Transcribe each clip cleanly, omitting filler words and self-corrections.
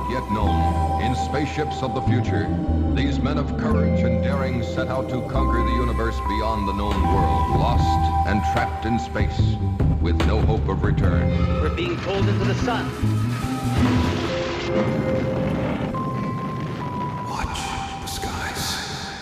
yet known, in spaceships of the future, these men of courage and daring set out to conquer the universe beyond the known world, lost and trapped in space, with no hope of return. We're being pulled into the sun. Watch the skies.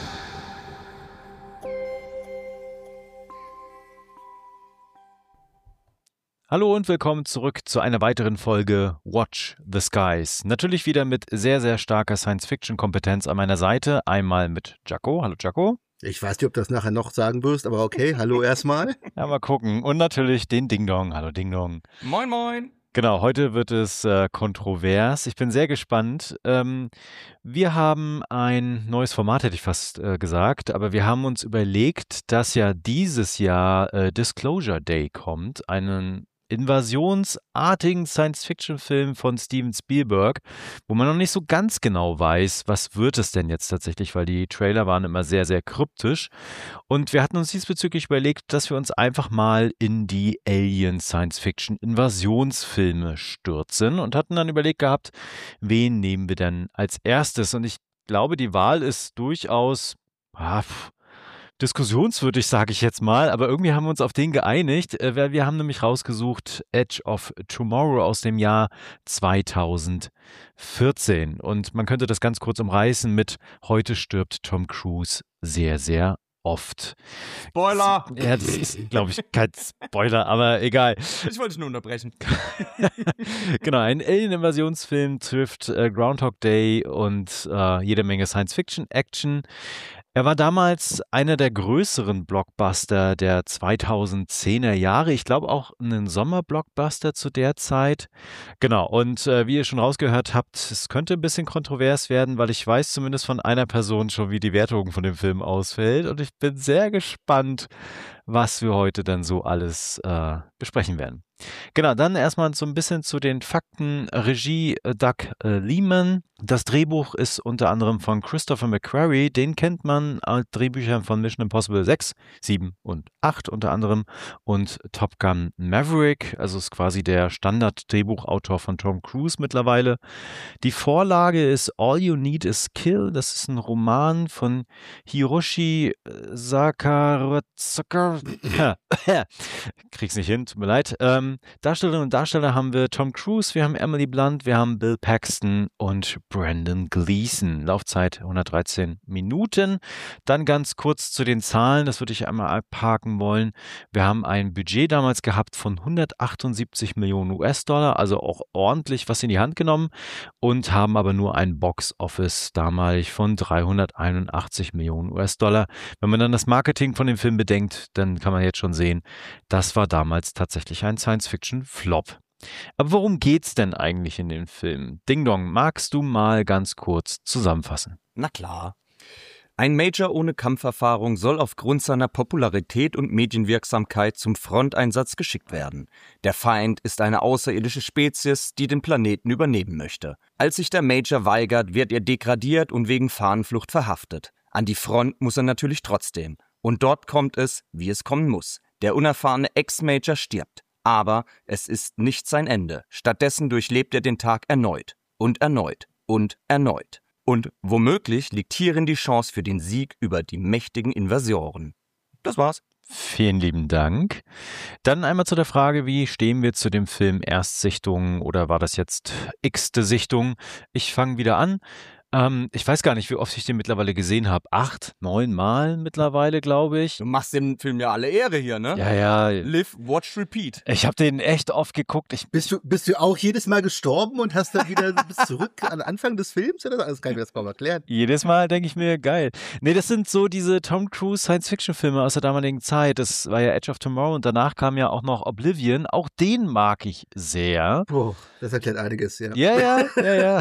Hallo und willkommen zurück zu einer weiteren Folge Watch the Skies. Natürlich wieder mit sehr, sehr starker Science-Fiction-Kompetenz an meiner Seite. Einmal mit Jaco. Hallo Jaco. Ich weiß nicht, ob du das nachher noch sagen wirst, aber okay, hallo erstmal. Ja, mal gucken. Und natürlich den Ding Dong. Hallo Ding Dong. Moin, moin. Genau, heute wird es kontrovers. Ich bin sehr gespannt. Wir haben ein neues Format, hätte ich fast gesagt, aber wir haben uns überlegt, dass ja dieses Jahr Disclosure Day kommt, einen invasionsartigen Science-Fiction-Film von Steven Spielberg, wo man noch nicht so ganz genau weiß, was wird es denn jetzt tatsächlich, weil die Trailer waren immer sehr, sehr kryptisch. Und wir hatten uns diesbezüglich überlegt, dass wir uns einfach mal in die Alien-Science-Fiction-Invasionsfilme stürzen und hatten dann überlegt gehabt, wen nehmen wir denn als erstes? Und ich glaube, die Wahl ist durchaus diskussionswürdig, sage ich jetzt mal, aber irgendwie haben wir uns auf den geeinigt, weil wir haben nämlich rausgesucht Edge of Tomorrow aus dem Jahr 2014 und man könnte das ganz kurz umreißen mit heute stirbt Tom Cruise sehr, sehr oft. Spoiler! Ja, das ist, glaube ich, kein Spoiler, aber egal. Ich wollte dich nur unterbrechen. Genau, ein Alien-Invasionsfilm trifft Groundhog Day und jede Menge Science-Fiction-Action. Er war damals einer der größeren Blockbuster der 2010er Jahre. Ich glaube auch ein Sommerblockbuster zu der Zeit. Genau, und wie ihr schon rausgehört habt, es könnte ein bisschen kontrovers werden, weil ich weiß zumindest von einer Person schon, wie die Wertung von dem Film ausfällt. Und ich bin sehr gespannt, was wir heute dann so alles besprechen werden. Genau, dann erstmal so ein bisschen zu den Fakten. Regie Doug Liman. Das Drehbuch ist unter anderem von Christopher McQuarrie. Den kennt man als Drehbüchern von Mission Impossible 6, 7 und 8 unter anderem und Top Gun Maverick. Also ist quasi der Standard-Drehbuchautor von Tom Cruise mittlerweile. Die Vorlage ist All You Need Is Kill. Das ist ein Roman von Hiroshi Sakarazaka. Krieg's nicht hin, tut mir leid. Darstellerinnen und Darsteller haben wir Tom Cruise, wir haben Emily Blunt, wir haben Bill Paxton und Brendan Gleeson. Laufzeit 113 Minuten. Dann ganz kurz zu den Zahlen, das würde ich einmal abhaken wollen. Wir haben ein Budget damals gehabt von 178 Millionen US-Dollar, also auch ordentlich was in die Hand genommen und haben aber nur ein Box-Office damalig von 381 Millionen US-Dollar. Wenn man dann das Marketing von dem Film bedenkt, dann kann man jetzt schon sehen, das war damals tatsächlich ein Science-Fiction-Flop. Aber worum geht's denn eigentlich in dem Film? Ding Dong, magst du mal ganz kurz zusammenfassen? Na klar. Ein Major ohne Kampferfahrung soll aufgrund seiner Popularität und Medienwirksamkeit zum Fronteinsatz geschickt werden. Der Feind ist eine außerirdische Spezies, die den Planeten übernehmen möchte. Als sich der Major weigert, wird er degradiert und wegen Fahnenflucht verhaftet. An die Front muss er natürlich trotzdem. Und dort kommt es, wie es kommen muss. Der unerfahrene Ex-Major stirbt. Aber es ist nicht sein Ende. Stattdessen durchlebt er den Tag erneut und erneut und erneut. Und womöglich liegt hierin die Chance für den Sieg über die mächtigen Invasoren. Das war's. Vielen lieben Dank. Dann einmal zu der Frage, wie stehen wir zu dem Film Erstsichtung oder war das jetzt x-te Sichtung? Ich fange wieder an. Ich weiß gar nicht, wie oft ich den mittlerweile gesehen habe. 8, 9 Mal mittlerweile, glaube ich. Du machst dem Film ja alle Ehre hier, ne? Ja. Live, watch, repeat. Ich habe den echt oft geguckt. Bist du auch jedes Mal gestorben und hast dann wieder bis zurück an Anfang des Films oder so? Das kann ich mir das mal erklären. Jedes Mal denke ich mir, geil. Nee, das sind so diese Tom Cruise Science-Fiction-Filme aus der damaligen Zeit. Das war ja Edge of Tomorrow und danach kam ja auch noch Oblivion. Auch den mag ich sehr. Puh, das erklärt einiges, ja. Ja.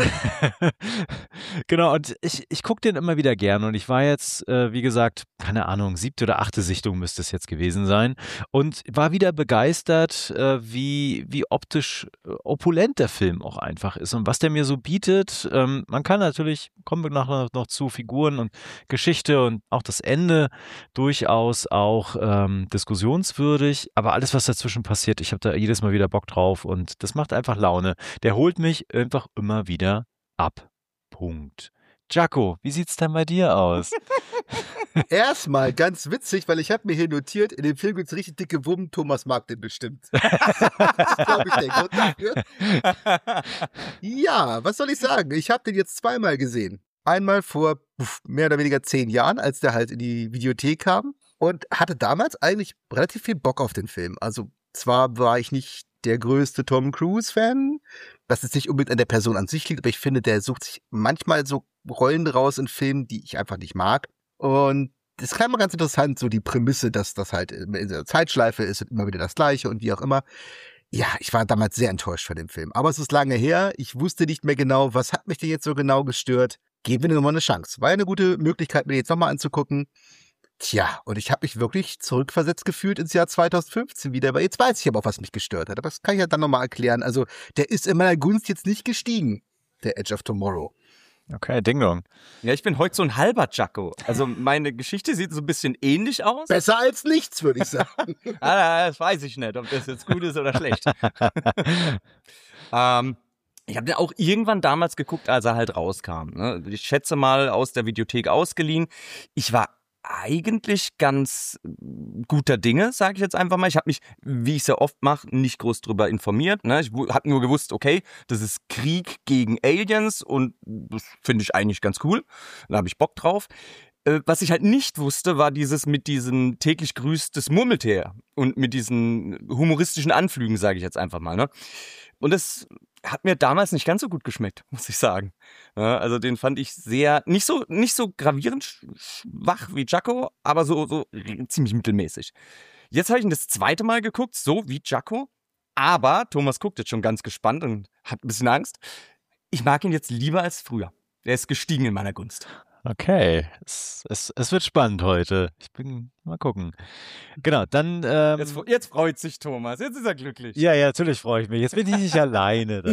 Genau, und ich gucke den immer wieder gern und ich war jetzt, wie gesagt, keine Ahnung, 7. oder 8. Sichtung müsste es jetzt gewesen sein und war wieder begeistert, wie optisch opulent der Film auch einfach ist und was der mir so bietet. Man kann natürlich, kommen wir nachher noch zu Figuren und Geschichte und auch das Ende durchaus auch diskussionswürdig, aber alles, was dazwischen passiert, ich habe da jedes Mal wieder Bock drauf und das macht einfach Laune. Der holt mich einfach immer wieder ab. Punkt. Jaco, wie sieht's denn bei dir aus? Erstmal ganz witzig, weil ich habe mir hier notiert, in dem Film gibt's richtig dicke Wummen, Thomas mag den bestimmt. Das ist, glaube ich, der Grund dafür. Ja, was soll ich sagen? Ich habe den jetzt zweimal gesehen. Einmal vor mehr oder weniger 10 Jahren, als der halt in die Videothek kam und hatte damals eigentlich relativ viel Bock auf den Film. Also zwar war ich nicht der größte Tom Cruise-Fan, was jetzt nicht unbedingt an der Person an sich liegt, aber ich finde, der sucht sich manchmal so Rollen raus in Filmen, die ich einfach nicht mag. Und das klang mal ganz interessant, so die Prämisse, dass das halt in der Zeitschleife ist und immer wieder das Gleiche und wie auch immer. Ja, ich war damals sehr enttäuscht von dem Film. Aber es ist lange her. Ich wusste nicht mehr genau, was hat mich denn jetzt so genau gestört. Geben wir dir nochmal eine Chance. War ja eine gute Möglichkeit, mir jetzt nochmal anzugucken. Tja, und ich habe mich wirklich zurückversetzt gefühlt ins Jahr 2015 wieder. Aber jetzt weiß ich aber auch, was mich gestört hat. Aber das kann ich ja dann nochmal erklären. Also, der ist in meiner Gunst jetzt nicht gestiegen, der Edge of Tomorrow. Okay, Ding Dong. Ja, ich bin heute so ein halber Jaco. Also meine Geschichte sieht so ein bisschen ähnlich aus. Besser als nichts, würde ich sagen. Das weiß ich nicht, ob das jetzt gut ist oder schlecht. Ich habe den auch irgendwann damals geguckt, als er halt rauskam. Ne? Ich schätze mal aus der Videothek ausgeliehen. Ich war eigentlich ganz guter Dinge, sage ich jetzt einfach mal. Ich habe mich, wie ich es ja oft mache, nicht groß drüber informiert. Ne? Ich habe nur gewusst, okay, das ist Krieg gegen Aliens und das finde ich eigentlich ganz cool. Da habe ich Bock drauf. Was ich halt nicht wusste, war mit diesem täglich grüßt das Murmeltier und mit diesen humoristischen Anflügen, sage ich jetzt einfach mal. Ne? Und das hat mir damals nicht ganz so gut geschmeckt, muss ich sagen. Ja, also den fand ich nicht so gravierend schwach wie Jaco, aber so ziemlich mittelmäßig. Jetzt habe ich ihn das zweite Mal geguckt, so wie Jaco, aber Thomas guckt jetzt schon ganz gespannt und hat ein bisschen Angst. Ich mag ihn jetzt lieber als früher. Er ist gestiegen in meiner Gunst. Okay, es wird spannend heute. Mal gucken. Genau, dann... Jetzt freut sich Thomas, jetzt ist er glücklich. Ja, natürlich freue ich mich. Jetzt bin ich nicht alleine.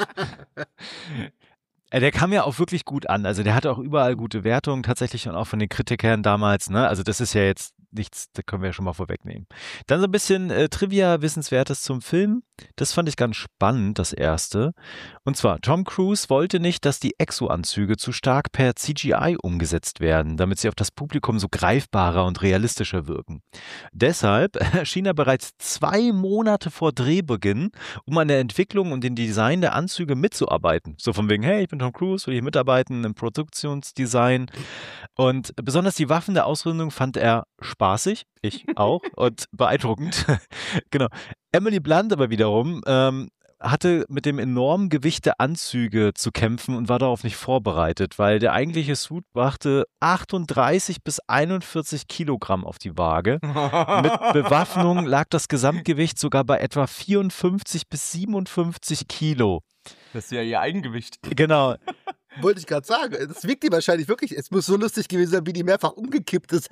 Der kam ja auch wirklich gut an. Also der hatte auch überall gute Wertungen tatsächlich und auch von den Kritikern damals. Ne? Also das ist ja jetzt nichts, da können wir ja schon mal vorwegnehmen. Dann so ein bisschen Trivia, Wissenswertes zum Film. Das fand ich ganz spannend, das erste. Und zwar, Tom Cruise wollte nicht, dass die Exo-Anzüge zu stark per CGI umgesetzt werden, damit sie auf das Publikum so greifbarer und realistischer wirken. Deshalb erschien er bereits 2 Monate vor Drehbeginn, um an der Entwicklung und dem Design der Anzüge mitzuarbeiten. So von wegen, hey, ich bin Tom Cruise, will ich mitarbeiten im Produktionsdesign. Und besonders die Waffen der Ausrüstung fand er spaßig, ich auch, und beeindruckend. Genau. Emily Blunt aber wiederum hatte mit dem enormen Gewicht der Anzüge zu kämpfen und war darauf nicht vorbereitet, weil der eigentliche Suit brachte 38 bis 41 Kilogramm auf die Waage. Mit Bewaffnung lag das Gesamtgewicht sogar bei etwa 54 bis 57 Kilo. Das ist ja ihr Eigengewicht. Genau. Wollte ich gerade sagen. Das wiegt die wahrscheinlich wirklich. Es muss so lustig gewesen sein, wie die mehrfach umgekippt ist.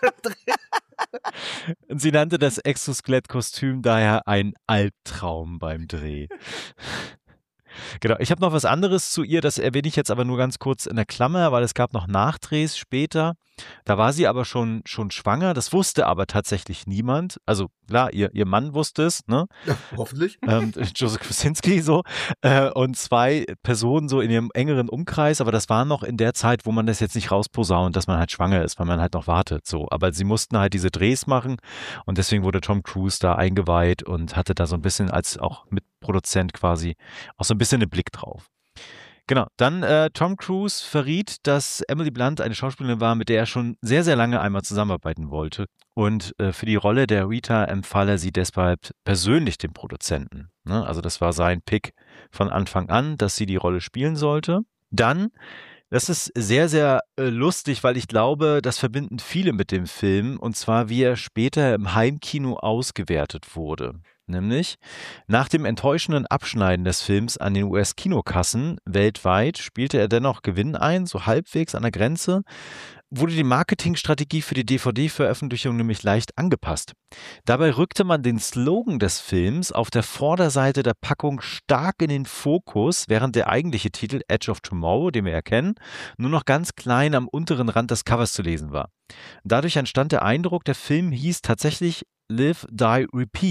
Und sie nannte das Exoskelettkostüm daher ein Albtraum beim Dreh. Genau, ich habe noch was anderes zu ihr, das erwähne ich jetzt aber nur ganz kurz in der Klammer, weil es gab noch Nachdrehs später. Da war sie aber schon schwanger, das wusste aber tatsächlich niemand. Also klar, ihr Mann wusste es, ne? Ja, hoffentlich. Joseph Kosinski so. Und 2 Personen so in ihrem engeren Umkreis, aber das war noch in der Zeit, wo man das jetzt nicht rausposaunt, dass man halt schwanger ist, weil man halt noch wartet. So. Aber sie mussten halt diese Drehs machen und deswegen wurde Tom Cruise da eingeweiht und hatte da so ein bisschen als auch Mitproduzent quasi auch so ein bisschen einen Blick drauf. Genau, dann Tom Cruise verriet, dass Emily Blunt eine Schauspielerin war, mit der er schon sehr, sehr lange einmal zusammenarbeiten wollte. Und für die Rolle der Rita empfahl er sie deshalb persönlich dem Produzenten. Ne? Also das war sein Pick von Anfang an, dass sie die Rolle spielen sollte. Dann, das ist sehr, sehr lustig, weil ich glaube, das verbinden viele mit dem Film. Und zwar, wie er später im Heimkino ausgewertet wurde. Nämlich, nach dem enttäuschenden Abschneiden des Films an den US-Kinokassen weltweit spielte er dennoch Gewinn ein, so halbwegs an der Grenze, wurde die Marketingstrategie für die DVD-Veröffentlichung nämlich leicht angepasst. Dabei rückte man den Slogan des Films auf der Vorderseite der Packung stark in den Fokus, während der eigentliche Titel Edge of Tomorrow, den wir erkennen, nur noch ganz klein am unteren Rand des Covers zu lesen war. Dadurch entstand der Eindruck, der Film hieß tatsächlich Live, Die, Repeat.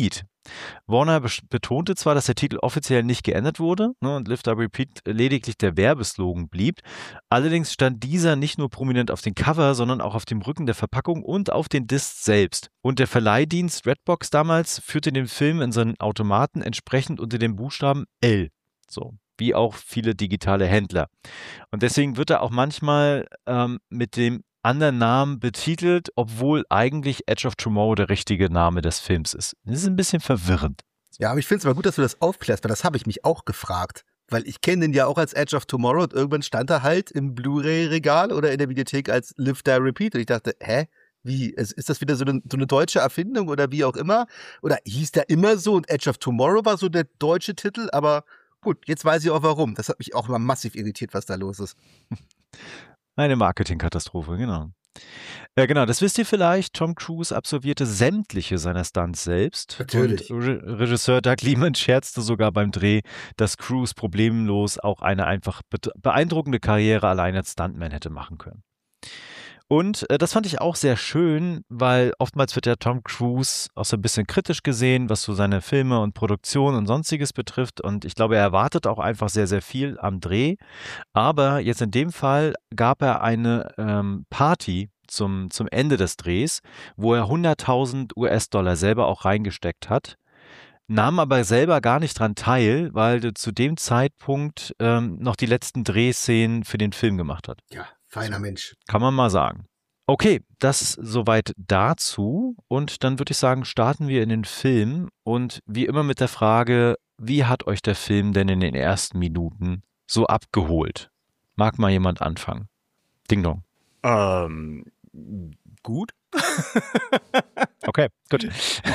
Warner betonte zwar, dass der Titel offiziell nicht geändert wurde, ne, und Live Die Repeat lediglich der Werbeslogan blieb. Allerdings stand dieser nicht nur prominent auf dem Cover, sondern auch auf dem Rücken der Verpackung und auf den Discs selbst. Und der Verleihdienst Redbox damals führte den Film in seinen Automaten entsprechend unter dem Buchstaben L. So, wie auch viele digitale Händler. Und deswegen wird er auch manchmal mit dem anderen Namen betitelt, obwohl eigentlich Edge of Tomorrow der richtige Name des Films ist. Das ist ein bisschen verwirrend. Ja, aber ich finde es aber gut, dass du das aufklärst, weil das habe ich mich auch gefragt. Weil ich kenne den ja auch als Edge of Tomorrow und irgendwann stand er halt im Blu-ray-Regal oder in der Videothek als Live Die Repeat und ich dachte, wie, ist das wieder so eine deutsche Erfindung oder wie auch immer? Oder hieß der immer so und Edge of Tomorrow war so der deutsche Titel, aber gut, jetzt weiß ich auch warum. Das hat mich auch immer massiv irritiert, was da los ist. Eine Marketingkatastrophe, genau. Ja, genau, das wisst ihr vielleicht. Tom Cruise absolvierte sämtliche seiner Stunts selbst. Natürlich. Und Regisseur Doug Liman scherzte sogar beim Dreh, dass Cruise problemlos auch eine einfach beeindruckende Karriere allein als Stuntman hätte machen können. Und das fand ich auch sehr schön, weil oftmals wird ja Tom Cruise auch so ein bisschen kritisch gesehen, was so seine Filme und Produktion und Sonstiges betrifft. Und ich glaube, er erwartet auch einfach sehr, sehr viel am Dreh. Aber jetzt in dem Fall gab er eine Party zum Ende des Drehs, wo er 100.000 US-Dollar selber auch reingesteckt hat. Nahm aber selber gar nicht dran teil, weil er zu dem Zeitpunkt noch die letzten Drehszenen für den Film gemacht hat. Ja, feiner Mensch. Kann man mal sagen. Okay, das soweit dazu. Und dann würde ich sagen, starten wir in den Film. Und wie immer mit der Frage, wie hat euch der Film denn in den ersten Minuten so abgeholt? Mag mal jemand anfangen? Ding Dong. Gut. Okay, gut.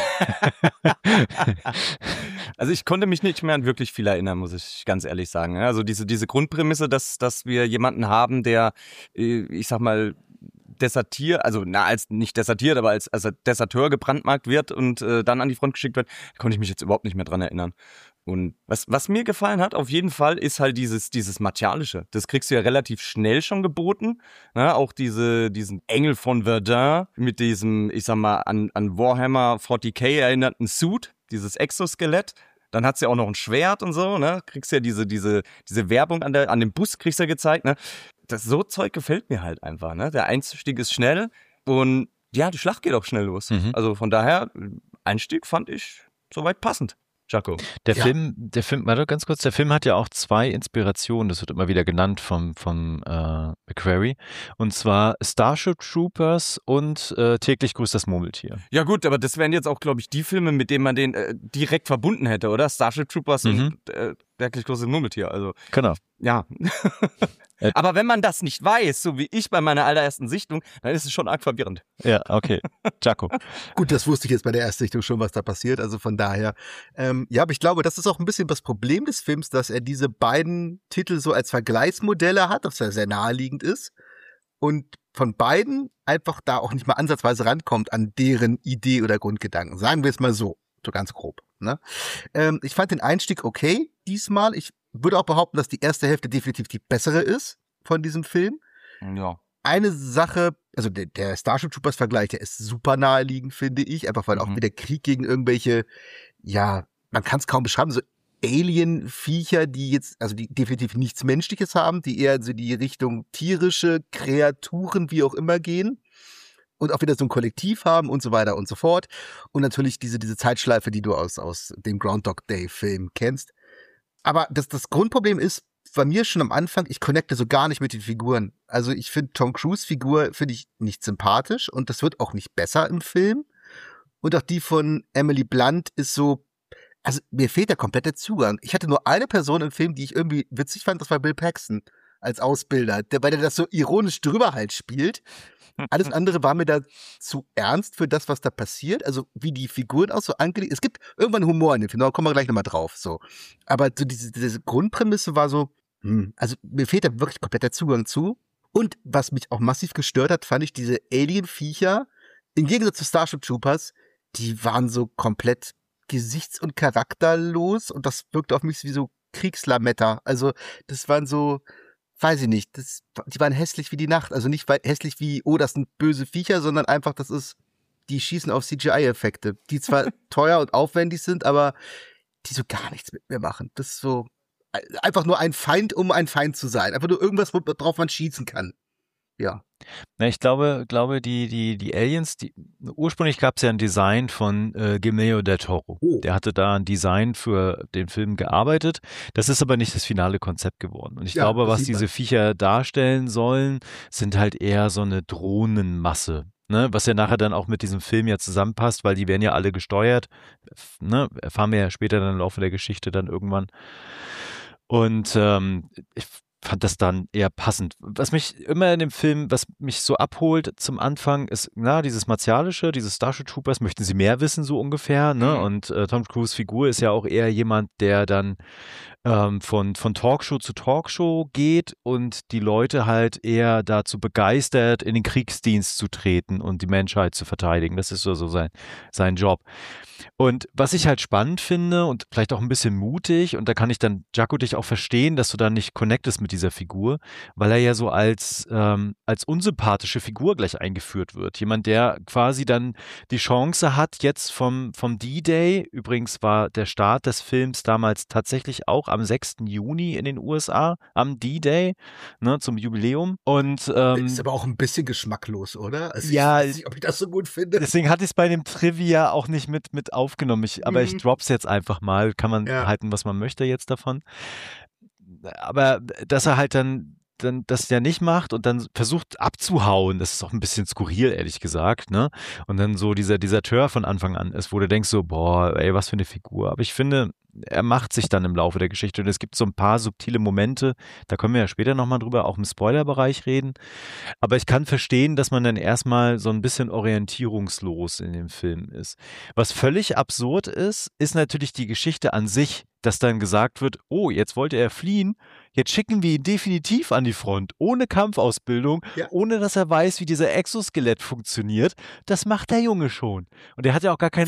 Also ich konnte mich nicht mehr an wirklich viel erinnern, muss ich ganz ehrlich sagen. Also diese Grundprämisse, dass wir jemanden haben, der, ich sag mal, desertiert, also als nicht desertiert, aber als Deserteur gebrandmarkt wird und dann an die Front geschickt wird, konnte ich mich jetzt überhaupt nicht mehr dran erinnern. Und was mir gefallen hat, auf jeden Fall, ist halt dieses Martialische. Das kriegst du ja relativ schnell schon geboten. Ne? Auch diesen Engel von Verdun mit diesem, ich sag mal, an Warhammer 40k erinnerten Suit, dieses Exoskelett. Dann hat's ja auch noch ein Schwert und so, ne? Kriegst ja diese Werbung an dem Bus kriegst du ja gezeigt, ne? So Zeug gefällt mir halt einfach, ne? Der Einstieg ist schnell und ja, die Schlacht geht auch schnell los. Also von daher, Einstieg fand ich soweit passend. Jaco. Der Film, warte ganz kurz, der Film hat ja auch zwei Inspirationen, das wird immer wieder genannt vom McQuarrie, und zwar Starship Troopers und Täglich grüßt das Murmeltier. Ja gut, aber das wären jetzt auch, glaube ich, die Filme, mit denen man den direkt verbunden hätte, oder? Starship Troopers und Täglich grüßt das Murmeltier, also. Genau. Ja. Aber wenn man das nicht weiß, so wie ich bei meiner allerersten Sichtung, dann ist es schon arg verwirrend. Ja, okay. Jaco. Gut, das wusste ich jetzt bei der Erstsichtung schon, was da passiert. Also von daher, ja, aber ich glaube, das ist auch ein bisschen das Problem des Films, dass er diese beiden Titel so als Vergleichsmodelle hat, dass er sehr naheliegend ist und von beiden einfach da auch nicht mal ansatzweise rankommt an deren Idee oder Grundgedanken. Sagen wir es mal so ganz grob. Ne? Ich fand den Einstieg okay diesmal. Ich würde auch behaupten, dass die erste Hälfte definitiv die bessere ist von diesem Film. Ja. Eine Sache, also der Starship Troopers Vergleich, der ist super naheliegend, finde ich, einfach weil auch wieder Krieg gegen irgendwelche, ja, man kann es kaum beschreiben, so Alien-Viecher, die definitiv nichts Menschliches haben, die eher so die Richtung tierische Kreaturen, wie auch immer gehen. Und auch wieder so ein Kollektiv haben und so weiter und so fort. Und natürlich diese Zeitschleife, die du aus dem Groundhog Day Film kennst. Aber das Grundproblem ist bei mir schon am Anfang, ich connecte so gar nicht mit den Figuren. Also ich finde Tom Cruise Figur finde ich nicht sympathisch und das wird auch nicht besser im Film. Und auch die von Emily Blunt ist so, also mir fehlt der komplette Zugang. Ich hatte nur eine Person im Film, die ich irgendwie witzig fand, das war Bill Paxton als Ausbilder, weil der das so ironisch drüber halt spielt. Alles andere war mir da zu ernst für das, was da passiert. Also wie die Figuren auch so angelegt. Es gibt irgendwann Humor in dem Film, da kommen wir gleich nochmal drauf. So. Aber so diese Grundprämisse war so, also mir fehlt da wirklich komplett der Zugang zu. Und was mich auch massiv gestört hat, fand ich diese Alien-Viecher, im Gegensatz zu Starship Troopers, die waren so komplett gesichts- und charakterlos und das wirkte auf mich wie so Kriegslametta. Also das waren so, weiß ich nicht, die waren hässlich wie die Nacht. Also nicht hässlich wie, oh, das sind böse Viecher, sondern einfach, das ist die schießen auf CGI-Effekte, die zwar teuer und aufwendig sind, aber die so gar nichts mit mir machen. Das ist so einfach nur ein Feind, um ein Feind zu sein. Einfach nur irgendwas, worauf man schießen kann. Ja. Na, ich glaube, die Aliens, ursprünglich gab es ja ein Design von Guillermo del Toro. Oh. Der hatte da ein Design für den Film gearbeitet. Das ist aber nicht das finale Konzept geworden. Und ich Ja, glaube, das was sieht man. diese Viecher darstellen sollen, sind halt eher so eine Drohnenmasse. Ne, was ja nachher dann auch mit diesem Film ja zusammenpasst, weil die werden ja alle gesteuert. Ne, erfahren wir ja später dann im Laufe der Geschichte dann irgendwann. Und ich fand das dann eher passend. Was mich immer in dem Film, was mich so abholt zum Anfang, ist, dieses Martialische, diese Starship Troopers, möchten sie mehr wissen, so ungefähr, ne? Und Tom Cruise Figur ist ja auch eher jemand, der dann von Talkshow zu Talkshow geht und die Leute halt eher dazu begeistert, in den Kriegsdienst zu treten und die Menschheit zu verteidigen. Das ist so sein Job. Und was ich halt spannend finde und vielleicht auch ein bisschen mutig, und da kann ich dann, Jaco, dich auch verstehen, dass du da nicht connectest mit dieser Figur, weil er ja so als unsympathische Figur gleich eingeführt wird. Jemand, der quasi dann die Chance hat, jetzt vom D-Day, übrigens war der Start des Films damals tatsächlich auch am 6. Juni in den USA, am D-Day, ne, zum Jubiläum. Und Ist aber auch ein bisschen geschmacklos, oder? Also ja, ich weiß nicht, ob ich das so gut finde. deswegen hatte ich es bei dem Trivia auch nicht mit aufgenommen. Aber ich drop's jetzt einfach mal. Kann man halten, was man möchte jetzt davon. Aber dass er halt dann das ja nicht macht und dann versucht abzuhauen, das ist auch ein bisschen skurril, ehrlich gesagt, ne? Und dann so dieser Deserteur von Anfang an ist, wo du denkst so, boah, ey, was für eine Figur. Aber ich finde, er macht sich dann im Laufe der Geschichte und es gibt so ein paar subtile Momente, da können wir ja später nochmal drüber, auch im Spoilerbereich reden. Aber ich kann verstehen, dass man dann erstmal so ein bisschen orientierungslos in dem Film ist. Was völlig absurd ist natürlich die Geschichte an sich, dass dann gesagt wird, oh, jetzt wollte er fliehen, jetzt schicken wir ihn definitiv an die Front, ohne Kampfausbildung, ohne dass er weiß, wie dieser Exoskelett funktioniert. Das macht der Junge schon. Und er hat ja auch gar keine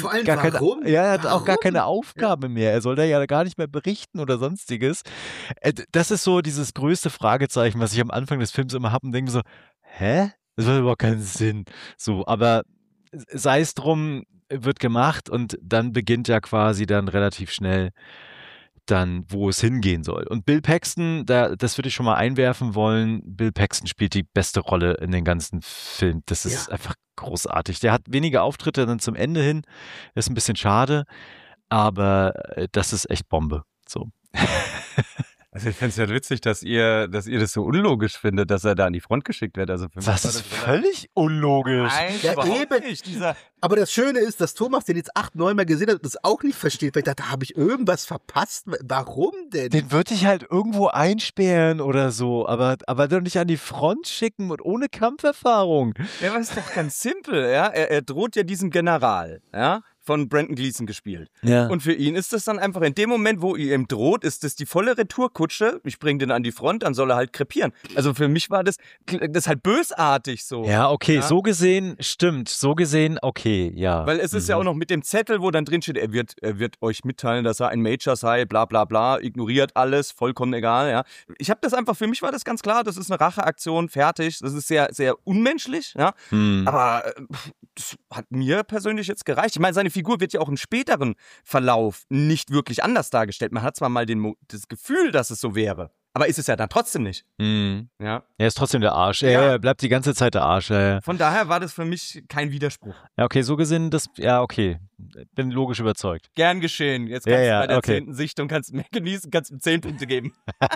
Aufgabe mehr. Er soll da ja gar nicht mehr berichten oder sonstiges. Das ist so dieses größte Fragezeichen, was ich am Anfang des Films immer habe und denke so, hä? Das macht überhaupt keinen Sinn. So, aber sei es drum, wird gemacht und dann beginnt ja quasi dann relativ schnell dann, wo es hingehen soll. Und Bill Paxton, das würde ich schon mal einwerfen wollen, Bill Paxton spielt die beste Rolle in den ganzen Film. Das ist einfach großartig. Der hat wenige Auftritte dann zum Ende hin, ist ein bisschen schade, aber das ist echt Bombe. So. Also ich finde es ja witzig, dass ihr das so unlogisch findet, dass er da an die Front geschickt wird. Also für mich das ist völlig unlogisch. Nein, eben nicht. Aber das Schöne ist, dass Thomas den jetzt 8, 9 Mal gesehen hat und das auch nicht versteht. Weil ich dachte, habe ich irgendwas verpasst? Warum denn? Den würde ich halt irgendwo einsperren oder so, aber doch nicht an die Front schicken und ohne Kampferfahrung. Ja, aber ist doch ganz simpel, ja. Er droht ja diesem General, ja, von Brendan Gleeson gespielt. Ja. Und für ihn ist das dann einfach, in dem Moment, wo ihr ihm droht, ist das die volle Retourkutsche. Ich bringe den an die Front, dann soll er halt krepieren. Also für mich war das halt bösartig so. Ja, okay, so gesehen, stimmt. So gesehen, okay, ja. Weil es ist ja auch noch mit dem Zettel, wo dann drin steht, er wird euch mitteilen, dass er ein Major sei, bla bla bla, ignoriert alles, vollkommen egal, ja. Ich habe das einfach, für mich war das ganz klar, das ist eine Racheaktion, fertig. Das ist sehr, sehr unmenschlich, ja. Aber das hat mir persönlich jetzt gereicht. Ich meine, seine Figur wird ja auch im späteren Verlauf nicht wirklich anders dargestellt. Man hat zwar mal das Gefühl, dass es so wäre, aber ist es ja dann trotzdem nicht. Ja. Er ist trotzdem der Arsch. Er bleibt die ganze Zeit der Arsch. Von daher war das für mich kein Widerspruch. Ja, okay, so gesehen, okay. Bin logisch überzeugt. Gern geschehen. Jetzt kannst du bei der 10. Sichtung mehr genießen, kannst ihm 10 Punkte geben.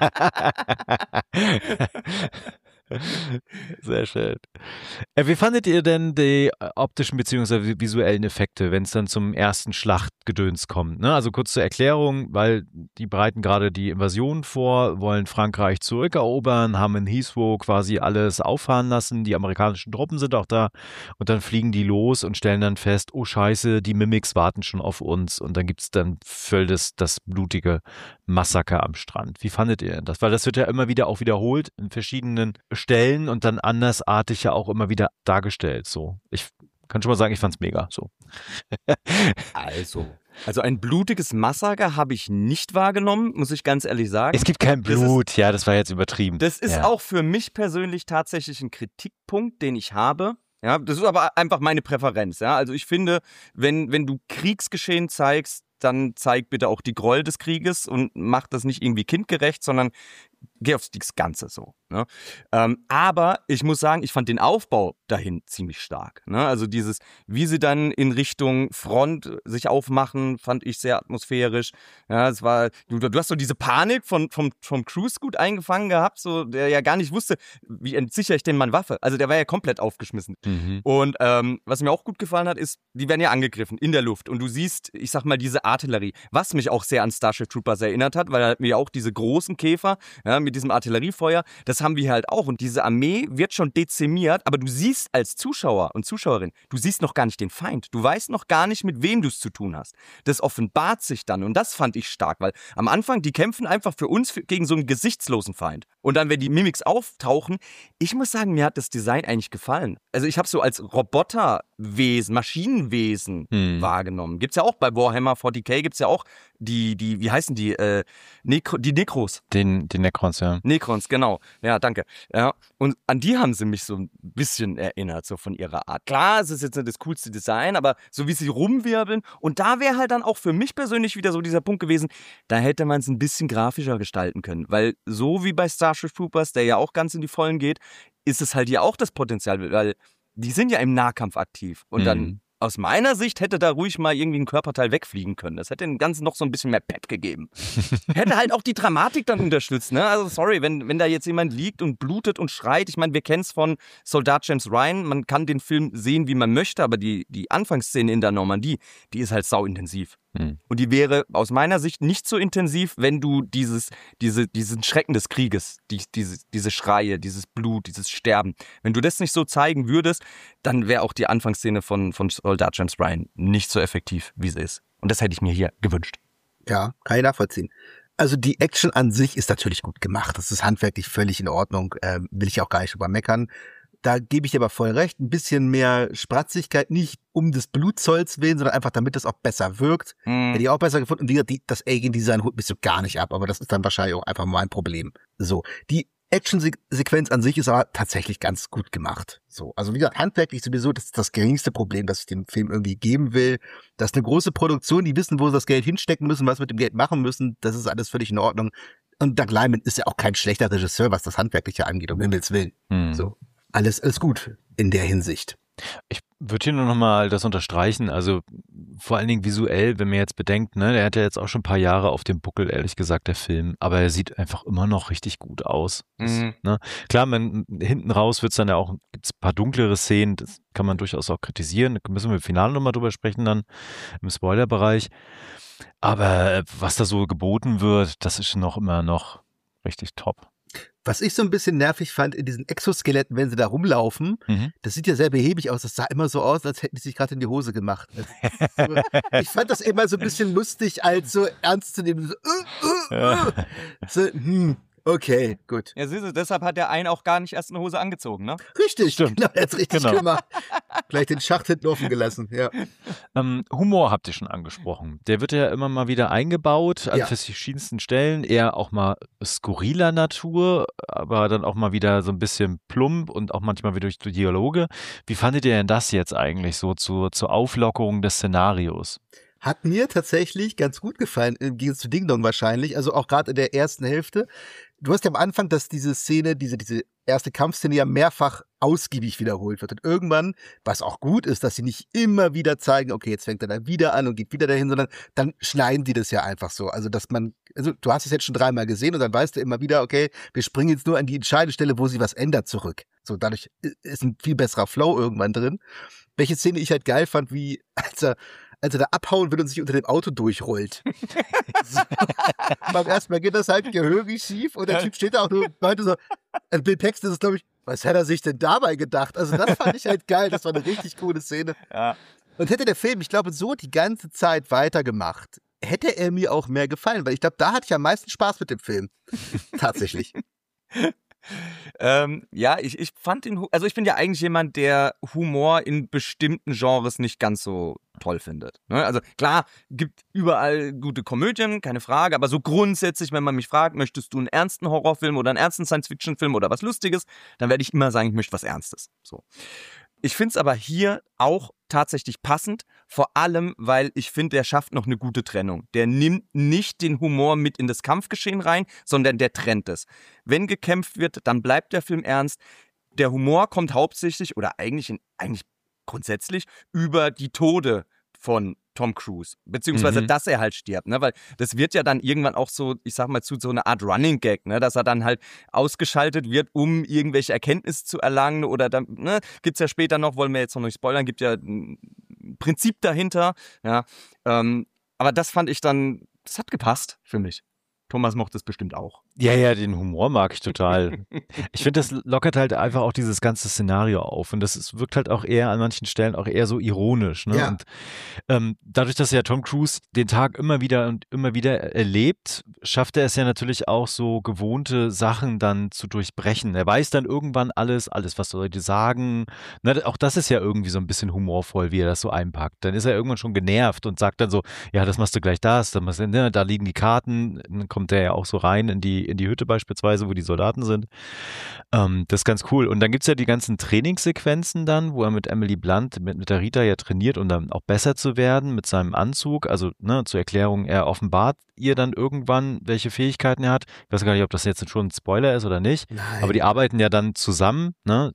Sehr schön. Wie fandet ihr denn die optischen bzw. visuellen Effekte, wenn es dann zum ersten Schlachtgedöns kommt? Ne? Also kurz zur Erklärung, weil die bereiten gerade die Invasion vor, wollen Frankreich zurückerobern, haben in Heathrow quasi alles auffahren lassen, die amerikanischen Truppen sind auch da und dann fliegen die los und stellen dann fest, oh Scheiße, die Mimics warten schon auf uns und dann gibt es dann voll das blutige Massaker am Strand. Wie fandet ihr das? Weil das wird ja immer wieder auch wiederholt in verschiedenen Stellen und dann andersartig ja auch immer wieder dargestellt. So, ich kann schon mal sagen, ich fand's mega. So. Also ein blutiges Massaker habe ich nicht wahrgenommen, muss ich ganz ehrlich sagen. Es gibt kein Blut, das war jetzt übertrieben. Das ist auch für mich persönlich tatsächlich ein Kritikpunkt, den ich habe. Ja, das ist aber einfach meine Präferenz. Ja? Also ich finde, wenn du Kriegsgeschehen zeigst, dann zeig bitte auch die Gräuel des Krieges und mach das nicht irgendwie kindgerecht, sondern geh aufs Ganze so. Ne? Aber ich muss sagen, ich fand den Aufbau dahin ziemlich stark. Ne? Also dieses, wie sie dann in Richtung Front sich aufmachen, fand ich sehr atmosphärisch. Ja, es war, du hast so diese Panik vom Cruise gut eingefangen gehabt, so, der ja gar nicht wusste, wie entsichere ich denn meine Waffe. Also der war ja komplett aufgeschmissen. Und was mir auch gut gefallen hat, ist, die werden ja angegriffen in der Luft und du siehst, ich sag mal, diese Artillerie, was mich auch sehr an Starship Troopers erinnert hat, weil wir ja auch diese großen Käfer, ja, mit diesem Artilleriefeuer, das haben wir halt auch. Und diese Armee wird schon dezimiert, aber du siehst als Zuschauer und Zuschauerin, du siehst noch gar nicht den Feind. Du weißt noch gar nicht, mit wem du es zu tun hast. Das offenbart sich dann und das fand ich stark, weil am Anfang, die kämpfen einfach für uns gegen so einen gesichtslosen Feind. Und dann, wenn die Mimics auftauchen, ich muss sagen, mir hat das Design eigentlich gefallen. Also ich habe so als Roboterwesen, Maschinenwesen wahrgenommen. Gibt's ja auch bei Warhammer 40k, gibt's ja auch die wie heißen die? Die Necros. Die Necrons, ja. Necrons, genau. Ja, danke. Ja, und an die haben sie mich so ein bisschen erinnert, so von ihrer Art. Klar, es ist jetzt nicht das coolste Design, aber so wie sie rumwirbeln. Und da wäre halt dann auch für mich persönlich wieder so dieser Punkt gewesen, da hätte man es ein bisschen grafischer gestalten können. Weil so wie bei Starship Troopers, der ja auch ganz in die Vollen geht, ist es halt hier auch das Potenzial, weil die sind ja im Nahkampf aktiv. Und dann aus meiner Sicht hätte da ruhig mal irgendwie ein Körperteil wegfliegen können. Das hätte dem Ganzen noch so ein bisschen mehr Pep gegeben. Hätte halt auch die Dramatik dann unterstützt. Ne? Also sorry, wenn da jetzt jemand liegt und blutet und schreit. Ich meine, wir kennen es von Soldat James Ryan. Man kann den Film sehen, wie man möchte, aber die Anfangsszene in der Normandie, die ist halt sauintensiv. Und die wäre aus meiner Sicht nicht so intensiv, wenn du diesen Schrecken des Krieges, diese Schreie, dieses Blut, dieses Sterben, wenn du das nicht so zeigen würdest, dann wäre auch die Anfangsszene von Soldat James Ryan nicht so effektiv, wie sie ist. Und das hätte ich mir hier gewünscht. Ja, kann ich nachvollziehen. Also die Action an sich ist natürlich gut gemacht. Das ist handwerklich völlig in Ordnung. Will ich auch gar nicht drüber meckern. Da gebe ich dir aber voll recht. Ein bisschen mehr Spratzigkeit, nicht um des Blutzolls willen, sondern einfach, damit das auch besser wirkt. Hätte ich auch besser gefunden. Und wie gesagt, das Alien-Design holt mich so gar nicht ab. Aber das ist dann wahrscheinlich auch einfach mal ein Problem. So, die Action-Sequenz an sich ist aber tatsächlich ganz gut gemacht. So, also wie gesagt, handwerklich sowieso, das ist das geringste Problem, das ich dem Film irgendwie geben will. Das ist eine große Produktion, die wissen, wo sie das Geld hinstecken müssen, was mit dem Geld machen müssen. Das ist alles völlig in Ordnung. Und Doug Liman ist ja auch kein schlechter Regisseur, was das Handwerkliche angeht, um Himmels Willen. So. Alles gut in der Hinsicht. Ich würde hier nur nochmal das unterstreichen, also vor allen Dingen visuell, wenn man jetzt bedenkt, ne, der hat ja jetzt auch schon ein paar Jahre auf dem Buckel, ehrlich gesagt, der Film, aber er sieht einfach immer noch richtig gut aus. Ne? Klar, hinten raus wird's dann ja auch, gibt's ein paar dunklere Szenen, das kann man durchaus auch kritisieren, da müssen wir im Finale nochmal drüber sprechen dann, im Spoilerbereich, aber was da so geboten wird, das ist noch immer noch richtig top. Was ich so ein bisschen nervig fand in diesen Exoskeletten, wenn sie da rumlaufen, das sieht ja sehr behäbig aus. Das sah immer so aus, als hätten die sich gerade in die Hose gemacht. Also, ich fand das immer so ein bisschen lustig, als so ernst zu nehmen. So, okay, gut. Ja, siehst du, deshalb hat der einen auch gar nicht erst eine Hose angezogen, ne? Richtig, stimmt. Genau, er hat's richtig gemacht. Gleich den Schacht hinten offen gelassen, ja. Humor habt ihr schon angesprochen. Der wird ja immer mal wieder eingebaut an verschiedensten Stellen, eher auch mal skurriler Natur, aber dann auch mal wieder so ein bisschen plump und auch manchmal wieder durch die Dialoge. Wie fandet ihr denn das jetzt eigentlich so zur Auflockerung des Szenarios? Hat mir tatsächlich ganz gut gefallen, im Gegensatz zu Ding Dong wahrscheinlich, also auch gerade in der ersten Hälfte. Du hast ja am Anfang, dass diese Szene, diese erste Kampfszene ja mehrfach ausgiebig wiederholt wird. Und irgendwann, was auch gut ist, dass sie nicht immer wieder zeigen, okay, jetzt fängt er dann wieder an und geht wieder dahin, sondern dann schneiden die das ja einfach so. Also, du hast es jetzt schon 3-mal gesehen und dann weißt du immer wieder, okay, wir springen jetzt nur an die entscheidende Stelle, wo sie was ändert, zurück. So, dadurch ist ein viel besserer Flow irgendwann drin. Welche Szene ich halt geil fand, wie als er da abhauen will und sich unter dem Auto durchrollt. So. Beim ersten Mal geht das halt gehörig schief und der Typ steht da auch nur und meinte so, Bill Paxton ist, glaube ich, was hat er sich denn dabei gedacht? Also das fand ich halt geil, das war eine richtig coole Szene. Ja. Und hätte der Film, ich glaube, so die ganze Zeit weitergemacht, hätte er mir auch mehr gefallen, weil ich glaube, da hatte ich am meisten Spaß mit dem Film. Tatsächlich. Ich fand den, also ich bin ja eigentlich jemand, der Humor in bestimmten Genres nicht ganz so toll findet. Ne? Also klar, gibt überall gute Komödien, keine Frage, aber so grundsätzlich, wenn man mich fragt, möchtest du einen ernsten Horrorfilm oder einen ernsten Science-Fiction-Film oder was Lustiges, dann werde ich immer sagen, ich möchte was Ernstes. So. Ich finde es aber hier auch tatsächlich passend, vor allem, weil ich finde, der schafft noch eine gute Trennung. Der nimmt nicht den Humor mit in das Kampfgeschehen rein, sondern der trennt es. Wenn gekämpft wird, dann bleibt der Film ernst. Der Humor kommt hauptsächlich oder eigentlich grundsätzlich über die Tode von Tom Cruise, beziehungsweise dass er halt stirbt, ne? Weil das wird ja dann irgendwann auch so, ich sag mal, zu so einer Art Running Gag, ne? Dass er dann halt ausgeschaltet wird, um irgendwelche Erkenntnisse zu erlangen oder dann, ne? Gibt's ja später noch, wollen wir jetzt noch nicht spoilern, gibt ja ein Prinzip dahinter, ja. Aber das fand ich dann, das hat gepasst für mich. Thomas mochte es bestimmt auch. Ja, den Humor mag ich total. Ich finde, das lockert halt einfach auch dieses ganze Szenario auf und wirkt halt auch eher an manchen Stellen auch eher so ironisch. Ne? Ja. Und dadurch, dass ja Tom Cruise den Tag immer wieder erlebt, schafft er es ja natürlich auch so gewohnte Sachen dann zu durchbrechen. Er weiß dann irgendwann alles, was Leute sagen. Ne? Auch das ist ja irgendwie so ein bisschen humorvoll, wie er das so einpackt. Dann ist er irgendwann schon genervt und sagt dann so, ja, das machst du gleich das, dann machst du, ne, da liegen die Karten, dann kommt der ja auch so rein in die Hütte beispielsweise, wo die Soldaten sind. Das ist ganz cool. Und dann gibt es ja die ganzen Trainingssequenzen dann, wo er mit Emily Blunt, mit der Rita ja trainiert, um dann auch besser zu werden mit seinem Anzug. Also ne, zur Erklärung, er offenbart ihr dann irgendwann, welche Fähigkeiten er hat. Ich weiß gar nicht, ob das jetzt schon ein Spoiler ist oder nicht. Nein. Aber die arbeiten ja dann zusammen. Ne?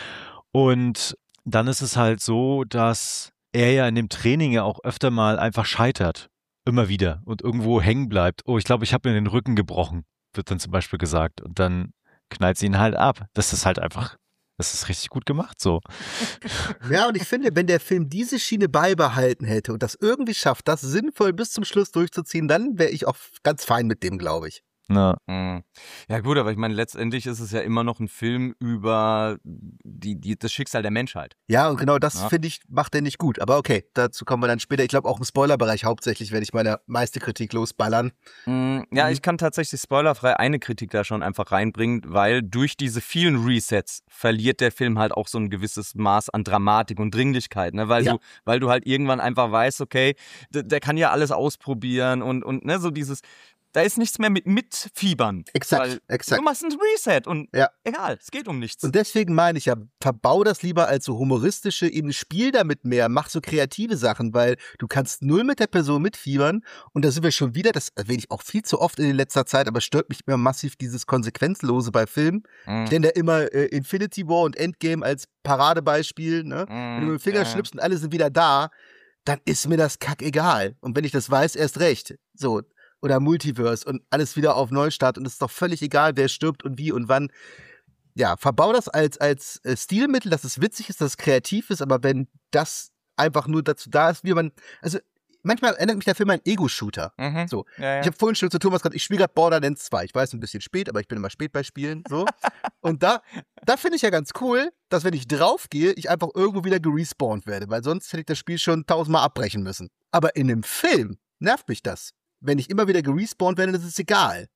Und dann ist es halt so, dass er ja in dem Training ja auch öfter mal einfach scheitert. Immer wieder und irgendwo hängen bleibt. Oh, ich glaube, ich habe mir den Rücken gebrochen, wird dann zum Beispiel gesagt. Und dann knallt sie ihn halt ab. Das ist richtig gut gemacht so. Ja, und ich finde, wenn der Film diese Schiene beibehalten hätte und das irgendwie schafft, das sinnvoll bis zum Schluss durchzuziehen, dann wäre ich auch ganz fein mit dem, glaube ich. Na. Ja gut, aber ich meine, letztendlich ist es ja immer noch ein Film über das Schicksal der Menschheit. Ja, und genau das, finde ich, macht er nicht gut. Aber okay, dazu kommen wir dann später. Ich glaube, auch im Spoilerbereich hauptsächlich werde ich meine meiste Kritik losballern. Ja, ich kann tatsächlich spoilerfrei eine Kritik da schon einfach reinbringen, weil durch diese vielen Resets verliert der Film halt auch so ein gewisses Maß an Dramatik und Dringlichkeit, ne? Weil du halt irgendwann einfach weißt, okay, der kann ja alles ausprobieren und ne, so dieses, da ist nichts mehr mit Mitfiebern. Exakt. Du machst ein Reset und egal, es geht um nichts. Und deswegen meine ich ja, verbau das lieber als so humoristische, eben spiel damit mehr, mach so kreative Sachen, weil du kannst null mit der Person mitfiebern und da sind wir schon wieder, das erwähne ich auch viel zu oft in letzter Zeit, aber stört mich immer massiv dieses Konsequenzlose bei Filmen. Ich nenne da immer Infinity War und Endgame als Paradebeispiel, ne? Wenn du mit dem Finger schnippst und alle sind wieder da, dann ist mir das kackegal. Und wenn ich das weiß, erst recht. So. Oder Multiverse und alles wieder auf Neustart und es ist doch völlig egal, wer stirbt und wie und wann. Ja, verbau das als Stilmittel, dass es witzig ist, dass es kreativ ist, aber wenn das einfach nur dazu da ist, also manchmal erinnert mich der Film an Ego-Shooter. So. Ja. Ich habe vorhin schon zu Thomas gesagt, ich spiele gerade Borderlands 2. Ich weiß, ein bisschen spät, aber ich bin immer spät bei Spielen. So. Und da finde ich ja ganz cool, dass wenn ich draufgehe, ich einfach irgendwo wieder gerespawnt werde, weil sonst hätte ich das Spiel schon 1000-mal abbrechen müssen. Aber in einem Film nervt mich das. Wenn ich immer wieder gerespawnt werde, das ist egal.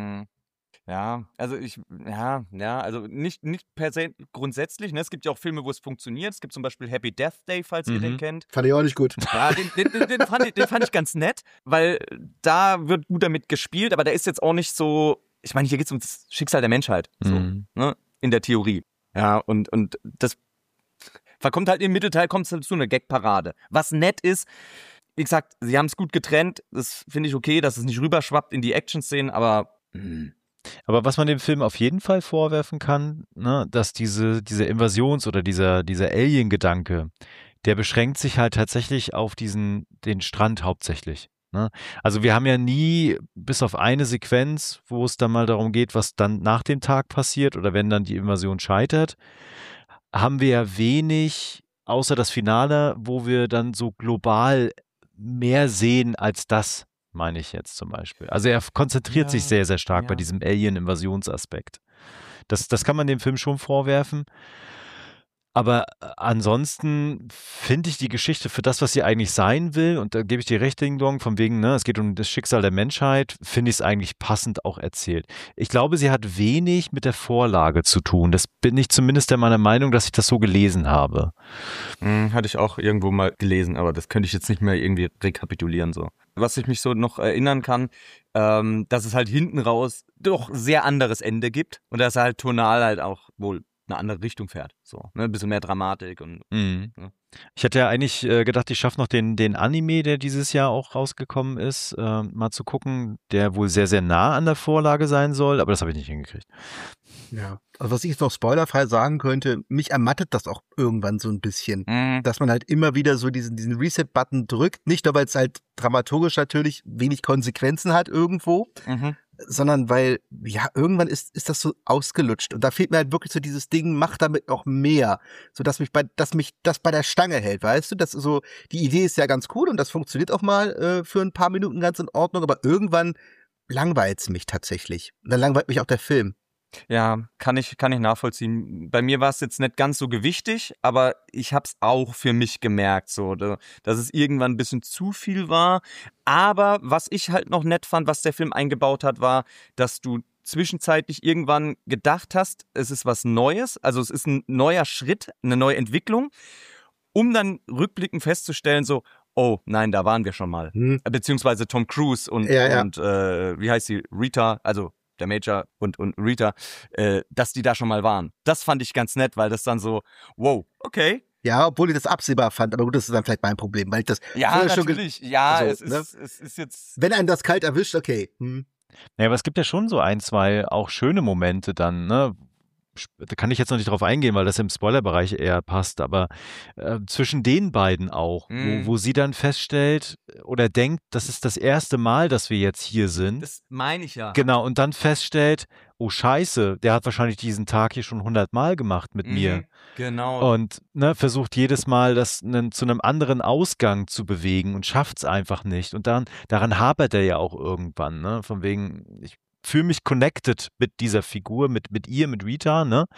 Ja, also also nicht per se grundsätzlich, ne? Es gibt ja auch Filme, wo es funktioniert. Es gibt zum Beispiel Happy Death Day, falls ihr den kennt. Fand ich auch nicht gut. Ja, den fand ich ganz nett, weil da wird gut damit gespielt, aber der ist jetzt auch nicht so, ich meine, hier geht es um das Schicksal der Menschheit, so, ne? In der Theorie. Ja, und das verkommt halt im Mittelteil, kommt es dazu eine Gag-Parade. Was nett ist, wie gesagt, sie haben es gut getrennt. Das finde ich okay, dass es nicht rüberschwappt in die Action-Szenen, aber Aber was man dem Film auf jeden Fall vorwerfen kann, ne, dass diese Invasions- oder dieser Alien-Gedanke, der beschränkt sich halt tatsächlich auf den Strand hauptsächlich. Ne? Also wir haben ja nie, bis auf eine Sequenz, wo es dann mal darum geht, was dann nach dem Tag passiert oder wenn dann die Invasion scheitert, haben wir ja wenig, außer das Finale, wo wir dann so global mehr sehen als das, meine ich jetzt zum Beispiel. Also er konzentriert sich sehr, sehr stark bei diesem Alien-Invasionsaspekt. Das kann man dem Film schon vorwerfen. Aber ansonsten finde ich die Geschichte für das, was sie eigentlich sein will, und da gebe ich dir recht, Ding Dong, von wegen, ne, es geht um das Schicksal der Menschheit, finde ich es eigentlich passend auch erzählt. Ich glaube, sie hat wenig mit der Vorlage zu tun. Das bin ich zumindest der meiner Meinung, dass ich das so gelesen habe. Hatte ich auch irgendwo mal gelesen, aber das könnte ich jetzt nicht mehr irgendwie rekapitulieren. So. Was ich mich so noch erinnern kann, dass es halt hinten raus doch sehr anderes Ende gibt und dass er halt tonal halt auch wohl eine andere Richtung fährt. So, ne? Ein bisschen mehr Dramatik und. Mhm. Ja. Ich hätte ja eigentlich gedacht, ich schaffe noch den Anime, der dieses Jahr auch rausgekommen ist, mal zu gucken, der wohl sehr, sehr nah an der Vorlage sein soll, aber das habe ich nicht hingekriegt. Ja. Also was ich jetzt noch spoilerfrei sagen könnte, mich ermattet das auch irgendwann so ein bisschen, dass man halt immer wieder so diesen Reset-Button drückt, nicht nur, weil es halt dramaturgisch natürlich wenig Konsequenzen hat irgendwo, sondern weil, ja, irgendwann ist das so ausgelutscht. Und da fehlt mir halt wirklich so dieses Ding, mach damit noch mehr, so dass mich das bei der Stange hält, weißt du? Das ist so, die Idee ist ja ganz cool und das funktioniert auch mal für ein paar Minuten ganz in Ordnung, aber irgendwann langweilt es mich tatsächlich. Und dann langweilt mich auch der Film. Ja, kann ich nachvollziehen. Bei mir war es jetzt nicht ganz so gewichtig, aber ich habe es auch für mich gemerkt, so, dass es irgendwann ein bisschen zu viel war. Aber was ich halt noch nett fand, was der Film eingebaut hat, war, dass du zwischenzeitlich irgendwann gedacht hast, es ist was Neues, also es ist ein neuer Schritt, eine neue Entwicklung, um dann rückblickend festzustellen, so, oh nein, da waren wir schon mal. Beziehungsweise Tom Cruise und wie heißt sie, Rita, also der Major und Rita, dass die da schon mal waren. Das fand ich ganz nett, weil das dann so, wow, okay. Ja, obwohl ich das absehbar fand, aber gut, das ist dann vielleicht mein Problem, weil ich das ja, natürlich, ja, also, es ist jetzt... Wenn einen das kalt erwischt, okay. Ja, aber es gibt ja schon so ein, zwei auch schöne Momente dann, ne? Da kann ich jetzt noch nicht drauf eingehen, weil das im Spoilerbereich eher passt, aber zwischen den beiden auch, wo sie dann feststellt oder denkt, das ist das erste Mal, dass wir jetzt hier sind. Das meine ich ja. Genau, und dann feststellt, oh Scheiße, der hat wahrscheinlich diesen Tag hier schon 100 Mal gemacht mit mir. Genau. Und versucht jedes Mal, das zu einem anderen Ausgang zu bewegen und schafft es einfach nicht. Und daran hapert er ja auch irgendwann, ne? Von wegen, ich fühle mich connected mit dieser Figur, mit ihr, mit Rita, ne?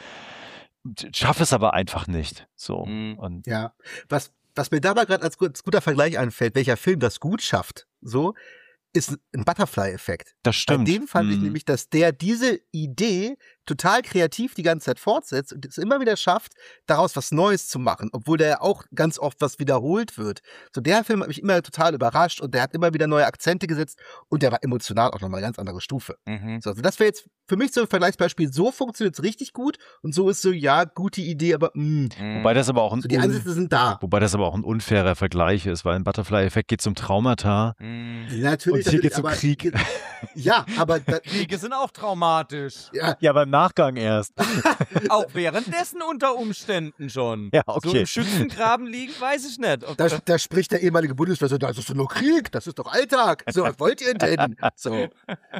Schaffe es aber einfach nicht. So. Und ja, was mir dabei gerade als guter Vergleich einfällt, welcher Film das gut schafft, so, ist ein Butterfly-Effekt. Das stimmt. Bei dem fand ich nämlich, dass der diese Idee total kreativ die ganze Zeit fortsetzt und es immer wieder schafft, daraus was Neues zu machen, obwohl der auch ganz oft was wiederholt wird. So, der Film hat mich immer total überrascht und der hat immer wieder neue Akzente gesetzt und der war emotional auch nochmal eine ganz andere Stufe. So, also das wäre jetzt für mich so ein Vergleichsbeispiel, so funktioniert es richtig gut und so ist so, ja, gute Idee, aber Wobei das aber auch so die Ansätze sind da. Wobei das aber auch ein unfairer Vergleich ist, weil im Butterfly-Effekt geht es um Traumata. Natürlich, und hier geht es um Krieg. Ja, aber Kriege sind auch traumatisch. Ja, beim Nachgang erst. Auch währenddessen unter Umständen schon. Ja, okay. So im Schützengraben liegen, weiß ich nicht. Da spricht der ehemalige Bundeswehr, das ist doch nur Krieg, das ist doch Alltag. So, was wollt ihr denn? So.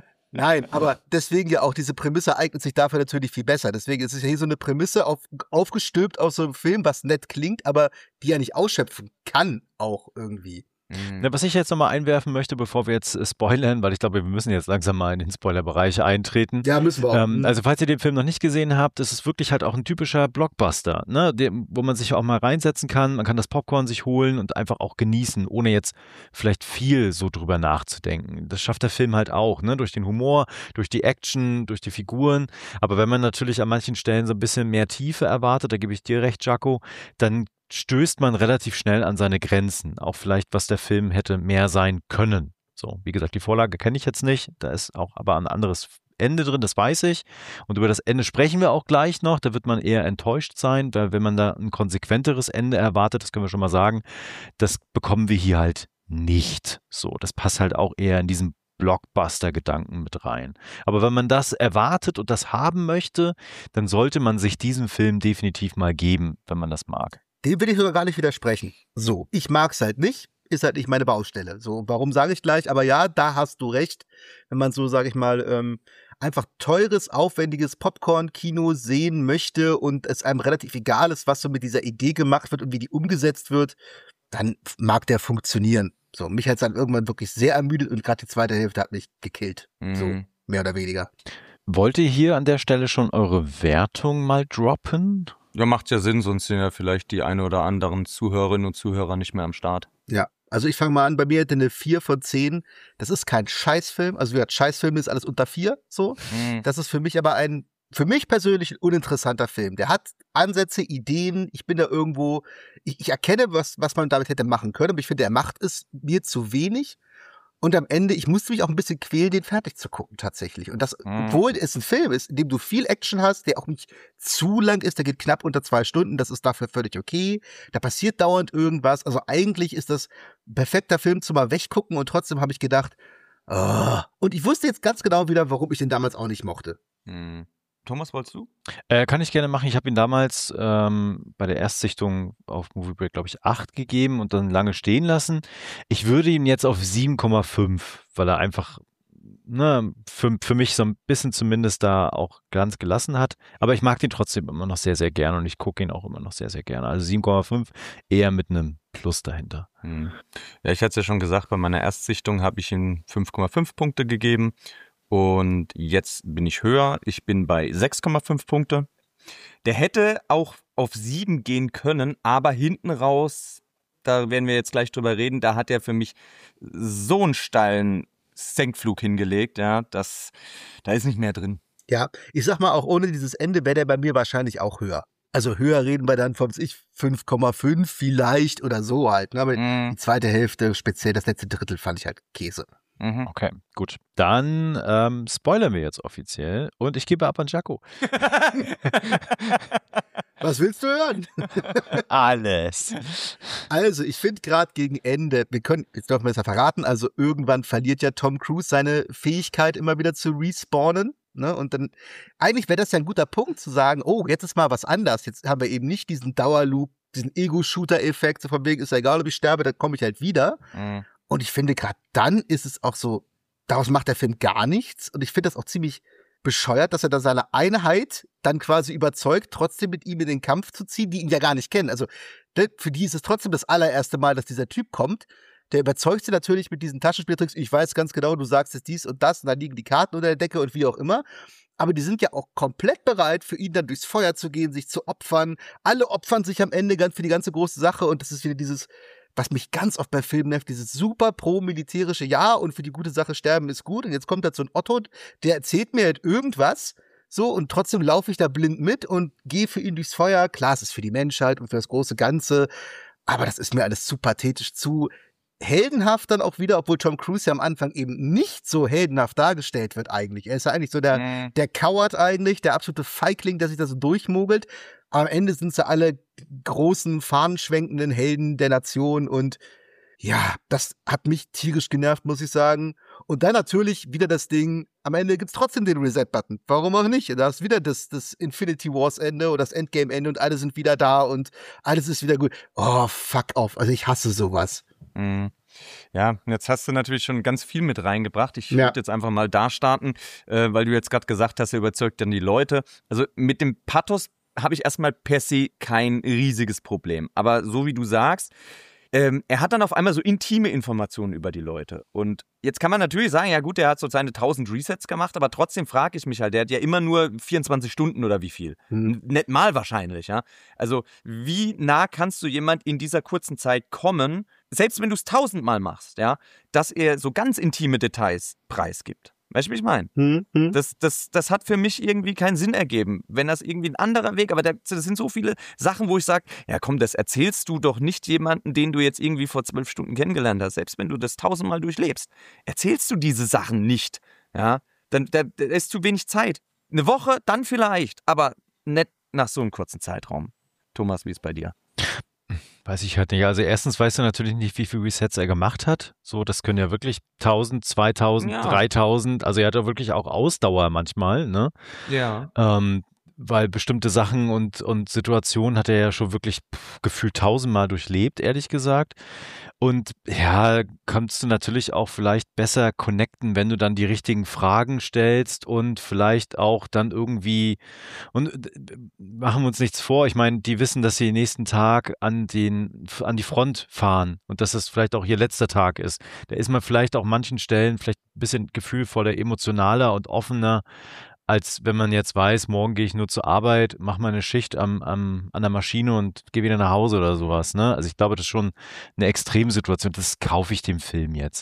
Nein, aber deswegen ja auch diese Prämisse eignet sich dafür natürlich viel besser. Deswegen ist es ja hier so eine Prämisse aufgestülpt aus so einem Film, was nett klingt, aber die ja nicht ausschöpfen kann auch irgendwie. Was ich jetzt nochmal einwerfen möchte, bevor wir jetzt spoilern, weil ich glaube, wir müssen jetzt langsam mal in den Spoilerbereich eintreten. Ja, müssen wir auch. Also falls ihr den Film noch nicht gesehen habt, ist es wirklich halt auch ein typischer Blockbuster, ne? Wo man sich auch mal reinsetzen kann. Man kann das Popcorn sich holen und einfach auch genießen, ohne jetzt vielleicht viel so drüber nachzudenken. Das schafft der Film halt auch, ne? Durch den Humor, durch die Action, durch die Figuren. Aber wenn man natürlich an manchen Stellen so ein bisschen mehr Tiefe erwartet, da gebe ich dir recht, Jaco, dann stößt man relativ schnell an seine Grenzen. Auch vielleicht, was der Film hätte mehr sein können. So, wie gesagt, die Vorlage kenne ich jetzt nicht. Da ist auch aber ein anderes Ende drin, das weiß ich. Und über das Ende sprechen wir auch gleich noch. Da wird man eher enttäuscht sein, weil wenn man da ein konsequenteres Ende erwartet, das können wir schon mal sagen, das bekommen wir hier halt nicht. So, das passt halt auch eher in diesen Blockbuster-Gedanken mit rein. Aber wenn man das erwartet und das haben möchte, dann sollte man sich diesen Film definitiv mal geben, wenn man das mag. Dem will ich sogar gar nicht widersprechen. So, ich mag's halt nicht, ist halt nicht meine Baustelle. So, warum sage ich gleich? Aber ja, da hast du recht. Wenn man so, sage ich mal, einfach teures, aufwendiges Popcorn-Kino sehen möchte und es einem relativ egal ist, was so mit dieser Idee gemacht wird und wie die umgesetzt wird, dann mag der funktionieren. So, mich hat's dann irgendwann wirklich sehr ermüdet und gerade die zweite Hälfte hat mich gekillt. So, mehr oder weniger. Wollt ihr hier an der Stelle schon eure Wertung mal droppen? Ja, macht ja Sinn, sonst sind ja vielleicht die eine oder anderen Zuhörerinnen und Zuhörer nicht mehr am Start. Ja, also ich fange mal an, bei mir hätte eine 4 von 10. Das ist kein Scheißfilm, also wie gesagt, Scheißfilm ist alles unter 4, so. Das ist für mich aber für mich persönlich ein uninteressanter Film. Der hat Ansätze, Ideen, ich bin da irgendwo, ich erkenne, was man damit hätte machen können, aber ich finde, er macht es mir zu wenig. Und am Ende, ich musste mich auch ein bisschen quälen, den fertig zu gucken tatsächlich. Und das, obwohl es ein Film ist, in dem du viel Action hast, der auch nicht zu lang ist, der geht knapp unter 2 Stunden, das ist dafür völlig okay. Da passiert dauernd irgendwas. Also eigentlich ist das ein perfekter Film zum mal weggucken und trotzdem habe ich gedacht, und ich wusste jetzt ganz genau wieder, warum ich den damals auch nicht mochte. Thomas, wolltest du? Kann ich gerne machen. Ich habe ihn damals bei der Erstsichtung auf Movie Break, glaube ich, 8 gegeben und dann lange stehen lassen. Ich würde ihn jetzt auf 7,5, weil er einfach für mich so ein bisschen zumindest da auch ganz gelassen hat. Aber ich mag den trotzdem immer noch sehr, sehr gerne und ich gucke ihn auch immer noch sehr, sehr gerne. Also 7,5 eher mit einem Plus dahinter. Ja, ich hatte es ja schon gesagt, bei meiner Erstsichtung habe ich ihm 5,5 Punkte gegeben. Und jetzt bin ich höher. Ich bin bei 6,5 Punkte. Der hätte auch auf 7 gehen können, aber hinten raus, da werden wir jetzt gleich drüber reden, da hat er für mich so einen steilen Senkflug hingelegt, ja, da ist nicht mehr drin. Ja, ich sag mal, auch ohne dieses Ende wäre der bei mir wahrscheinlich auch höher. Also höher reden wir dann von 5,5 vielleicht oder so halt. Ne? Aber die zweite Hälfte, speziell das letzte Drittel, fand ich halt Käse. Okay, gut. Dann spoilern wir jetzt offiziell und ich gebe ab an Jaco. Was willst du hören? Alles. Also, ich finde gerade gegen Ende, jetzt dürfen wir es ja verraten, also irgendwann verliert ja Tom Cruise seine Fähigkeit immer wieder zu respawnen. Ne? Und dann, eigentlich wäre das ja ein guter Punkt zu sagen, oh, jetzt ist mal was anders. Jetzt haben wir eben nicht diesen Dauerloop, diesen Ego-Shooter-Effekt, so von wegen, ist ja egal, ob ich sterbe, dann komme ich halt wieder. Und ich finde, gerade dann ist es auch so, daraus macht der Film gar nichts. Und ich finde das auch ziemlich bescheuert, dass er da seine Einheit dann quasi überzeugt, trotzdem mit ihm in den Kampf zu ziehen, die ihn ja gar nicht kennen. Also für die ist es trotzdem das allererste Mal, dass dieser Typ kommt. Der überzeugt sie natürlich mit diesen Taschenspieltricks. Ich weiß ganz genau, du sagst jetzt dies und das und da liegen die Karten unter der Decke und wie auch immer. Aber die sind ja auch komplett bereit, für ihn dann durchs Feuer zu gehen, sich zu opfern. Alle opfern sich am Ende für die ganze große Sache. Und das ist wieder dieses, was mich ganz oft bei Filmen nervt, dieses super pro-militärische, ja, und für die gute Sache sterben ist gut. Und jetzt kommt da so ein Otto, der erzählt mir halt irgendwas, so, und trotzdem laufe ich da blind mit und gehe für ihn durchs Feuer. Klar, es ist für die Menschheit und für das große Ganze, aber das ist mir alles zu pathetisch, zu heldenhaft dann auch wieder, obwohl Tom Cruise ja am Anfang eben nicht so heldenhaft dargestellt wird eigentlich. Er ist ja eigentlich so der Coward eigentlich, der absolute Feigling, der sich da so durchmogelt. Aber am Ende sind sie alle großen, fahnenschwenkenden Helden der Nation und ja, das hat mich tierisch genervt, muss ich sagen. Und dann natürlich wieder das Ding, am Ende gibt's trotzdem den Reset-Button. Warum auch nicht? Da ist wieder das Infinity Wars-Ende oder das Endgame-Ende und alle sind wieder da und alles ist wieder gut. Oh, fuck off. Also ich hasse sowas. Ja, jetzt hast du natürlich schon ganz viel mit reingebracht. Ich würde jetzt einfach mal da starten, weil du jetzt gerade gesagt hast, er überzeugt dann die Leute. Also mit dem Pathos habe ich erstmal per se kein riesiges Problem. Aber so wie du sagst, er hat dann auf einmal so intime Informationen über die Leute. Und jetzt kann man natürlich sagen, ja gut, der hat so seine 1000 Resets gemacht, aber trotzdem frage ich mich halt, der hat ja immer nur 24 Stunden oder wie viel. Nicht mal wahrscheinlich, ja. Also wie nah kannst du jemand in dieser kurzen Zeit kommen, selbst wenn du es 1000-mal machst, ja, dass er so ganz intime Details preisgibt. Weißt du, wie ich meine? Das hat für mich irgendwie keinen Sinn ergeben. Wenn das irgendwie ein anderer Weg, aber das sind so viele Sachen, wo ich sage, ja komm, das erzählst du doch nicht jemanden, den du jetzt irgendwie vor 12 Stunden kennengelernt hast. Selbst wenn du das 1000-mal durchlebst, erzählst du diese Sachen nicht. Ja, dann da ist zu wenig Zeit. Eine Woche, dann vielleicht, aber nicht nach so einem kurzen Zeitraum. Thomas, wie ist es bei dir? Weiß ich halt nicht. Also erstens weißt du natürlich nicht, wie viele Resets er gemacht hat. So, das können ja wirklich 1000, 2000, 3000. Also er hat ja wirklich auch Ausdauer manchmal, ne? Ja. Weil bestimmte Sachen und Situationen hat er ja schon wirklich gefühlt 1000-mal durchlebt, ehrlich gesagt. Und ja, kannst du natürlich auch vielleicht besser connecten, wenn du dann die richtigen Fragen stellst und vielleicht auch dann irgendwie, und machen wir uns nichts vor, ich meine, die wissen, dass sie den nächsten Tag an die Front fahren und dass es vielleicht auch ihr letzter Tag ist. Da ist man vielleicht auch an manchen Stellen vielleicht ein bisschen gefühlvoller, emotionaler und offener, als wenn man jetzt weiß, morgen gehe ich nur zur Arbeit, mache meine Schicht an der Maschine und gehe wieder nach Hause oder sowas. Ne? Also ich glaube, das ist schon eine Extremsituation. Das kaufe ich dem Film jetzt.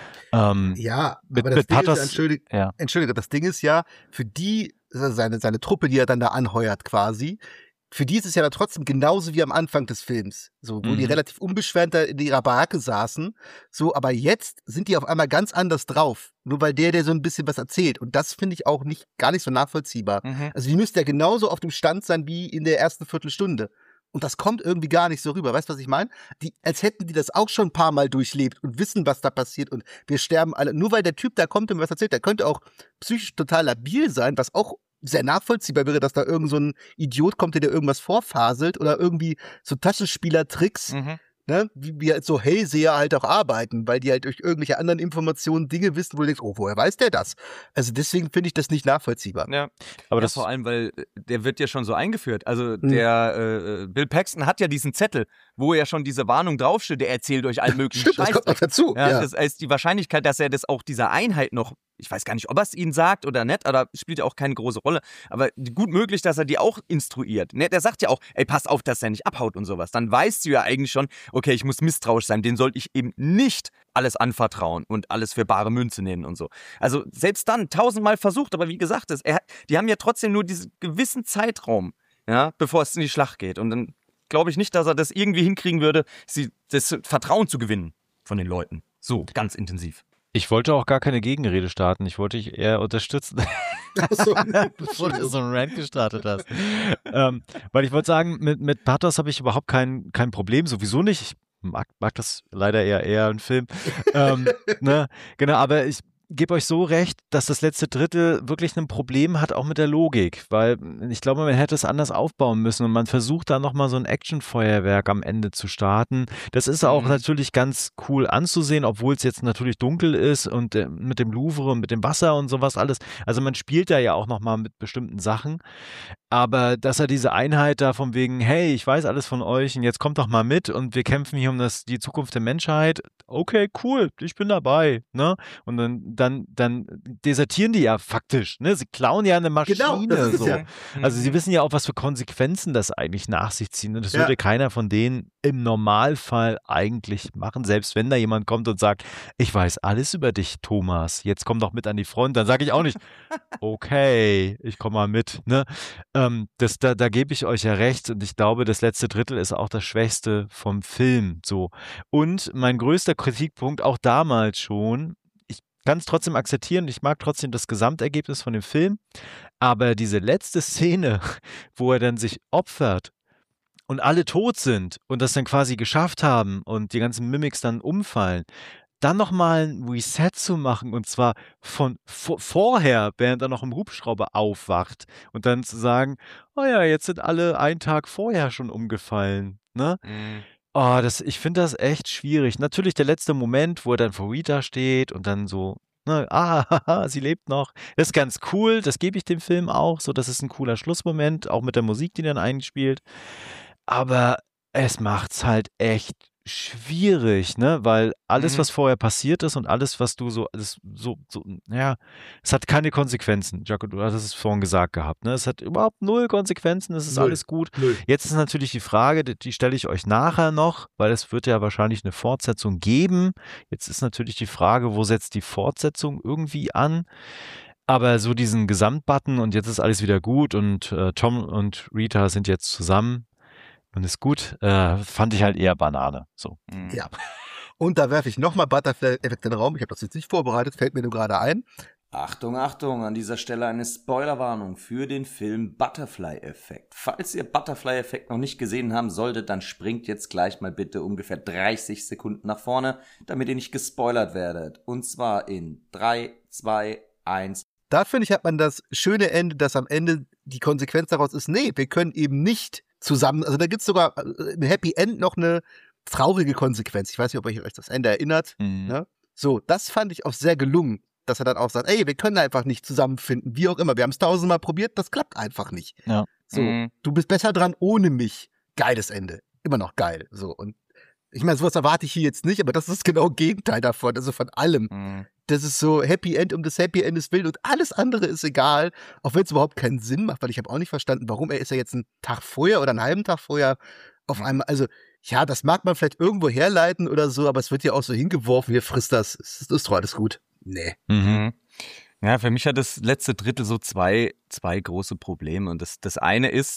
Ja, aber das Ding ist, Entschuldige, das Ding ist ja, für die, seine Truppe, die er dann da anheuert quasi, für die ist es ja dann trotzdem genauso wie am Anfang des Films, so, wo die relativ unbeschwert da in ihrer Baracke saßen, so, aber jetzt sind die auf einmal ganz anders drauf, nur weil der so ein bisschen was erzählt und das finde ich auch gar nicht so nachvollziehbar. Also die müssten ja genauso auf dem Stand sein wie in der ersten Viertelstunde. Und das kommt irgendwie gar nicht so rüber. Weißt du, was ich meine? Als hätten die das auch schon ein paar Mal durchlebt und wissen, was da passiert und wir sterben alle. Nur weil der Typ da kommt und mir was erzählt, der könnte auch psychisch total labil sein, was auch sehr nachvollziehbar wäre, dass da irgend so ein Idiot kommt, der irgendwas vorfaselt oder irgendwie so Taschenspielertricks, ne, wie halt so Hellseher halt auch arbeiten, weil die halt durch irgendwelche anderen Informationen Dinge wissen, wo du denkst, oh, woher weiß der das? Also deswegen finde ich das nicht nachvollziehbar. Ja, aber das vor allem, weil der wird ja schon so eingeführt. Also der Bill Paxton hat ja diesen Zettel, wo ja schon diese Warnung draufsteht, der erzählt euch allen möglichen Stimmt, das kommt noch dazu. Ja. Das heißt, die Wahrscheinlichkeit, dass er das auch dieser Einheit noch, ich weiß gar nicht, ob er es ihnen sagt oder nicht, aber spielt ja auch keine große Rolle, aber gut möglich, dass er die auch instruiert. Ne? Der sagt ja auch, ey, pass auf, dass er nicht abhaut und sowas. Dann weißt du ja eigentlich schon, okay, ich muss misstrauisch sein, den sollte ich eben nicht alles anvertrauen und alles für bare Münze nehmen und so. Also selbst dann, 1000-mal versucht, aber wie gesagt, die haben ja trotzdem nur diesen gewissen Zeitraum, ja, bevor es in die Schlacht geht. Und dann glaube ich nicht, dass er das irgendwie hinkriegen würde, das Vertrauen zu gewinnen von den Leuten. So, ganz intensiv. Ich wollte auch gar keine Gegenrede starten. Ich wollte dich eher unterstützen, bevor du so einen Rant gestartet hast. Weil ich wollte sagen, mit Pathos habe ich überhaupt kein Problem. Sowieso nicht. Ich mag das leider eher ein Film. Ne? Genau, aber ich gebe euch so recht, dass das letzte Drittel wirklich ein Problem hat, auch mit der Logik, weil ich glaube, man hätte es anders aufbauen müssen und man versucht da nochmal so ein Actionfeuerwerk am Ende zu starten. Das ist auch natürlich ganz cool anzusehen, obwohl es jetzt natürlich dunkel ist und mit dem Louvre und mit dem Wasser und sowas alles. Also man spielt da ja auch nochmal mit bestimmten Sachen, aber dass er diese Einheit da von wegen, hey, ich weiß alles von euch und jetzt kommt doch mal mit und wir kämpfen hier um die Zukunft der Menschheit. Okay, cool, ich bin dabei, ne? Und dann desertieren die ja faktisch, ne? Sie klauen ja eine Maschine. Genau, so. Ja. Also sie wissen ja auch, was für Konsequenzen das eigentlich nach sich ziehen. Und das würde keiner von denen im Normalfall eigentlich machen, selbst wenn da jemand kommt und sagt, ich weiß alles über dich, Thomas, jetzt komm doch mit an die Front, dann sage ich auch nicht, okay, ich komme mal mit, ne? Da gebe ich euch ja recht und ich glaube, das letzte Drittel ist auch das Schwächste vom Film, so. Und mein größter Kritikpunkt, auch damals schon, ich kann es trotzdem akzeptieren, ich mag trotzdem das Gesamtergebnis von dem Film, aber diese letzte Szene, wo er dann sich opfert und alle tot sind und das dann quasi geschafft haben und die ganzen Mimics dann umfallen, dann nochmal ein Reset zu machen und zwar von vorher, während er noch im Hubschrauber aufwacht und dann zu sagen, oh ja, jetzt sind alle einen Tag vorher schon umgefallen, ne? Oh, ich finde das echt schwierig. Natürlich der letzte Moment, wo er dann vor Rita steht und dann so, ne, sie lebt noch. Das ist ganz cool, das gebe ich dem Film auch, so, das ist ein cooler Schlussmoment, auch mit der Musik, die dann einspielt. Aber es macht's halt echt schwierig, ne, weil alles, was vorher passiert ist und alles, was du es hat keine Konsequenzen. Jaco, du hast es vorhin gesagt gehabt, ne, es hat überhaupt 0 Konsequenzen, es ist alles gut. Jetzt ist natürlich die Frage, die stelle ich euch nachher noch, weil es wird ja wahrscheinlich eine Fortsetzung geben. Jetzt ist natürlich die Frage, wo setzt die Fortsetzung irgendwie an? Aber so diesen Gesamtbutton und jetzt ist alles wieder gut und Tom und Rita sind jetzt zusammen. Und ist gut, fand ich halt eher Banane. So. Ja. Und da werfe ich nochmal Butterfly-Effekt in den Raum. Ich habe das jetzt nicht vorbereitet, fällt mir nur gerade ein. Achtung, Achtung, an dieser Stelle eine Spoilerwarnung für den Film Butterfly-Effekt. Falls ihr Butterfly-Effekt noch nicht gesehen haben solltet, dann springt jetzt gleich mal bitte ungefähr 30 Sekunden nach vorne, damit ihr nicht gespoilert werdet. Und zwar in 3, 2, 1. Da finde ich, hat man das schöne Ende, dass am Ende die Konsequenz daraus ist, nee, wir können eben nicht zusammen, also da gibt es sogar im Happy End noch eine traurige Konsequenz. Ich weiß nicht, ob ihr euch das Ende erinnert. Ne? So, das fand ich auch sehr gelungen, dass er dann auch sagt, ey, wir können einfach nicht zusammenfinden, wie auch immer. Wir haben es 1000-mal probiert, das klappt einfach nicht. Ja. So, du bist besser dran ohne mich. Geiles Ende. Immer noch geil. So, und ich meine, sowas erwarte ich hier jetzt nicht, aber das ist genau das Gegenteil davon, also von allem. Das ist so Happy End um des Happy Endes willen und alles andere ist egal, auch wenn es überhaupt keinen Sinn macht, weil ich habe auch nicht verstanden, warum ist ja jetzt einen Tag vorher oder einen halben Tag vorher auf einmal, also ja, das mag man vielleicht irgendwo herleiten oder so, aber es wird ja auch so hingeworfen, hier frisst das, ist doch alles gut. Nee. Ja, für mich hat das letzte Drittel so zwei große Probleme und das eine ist,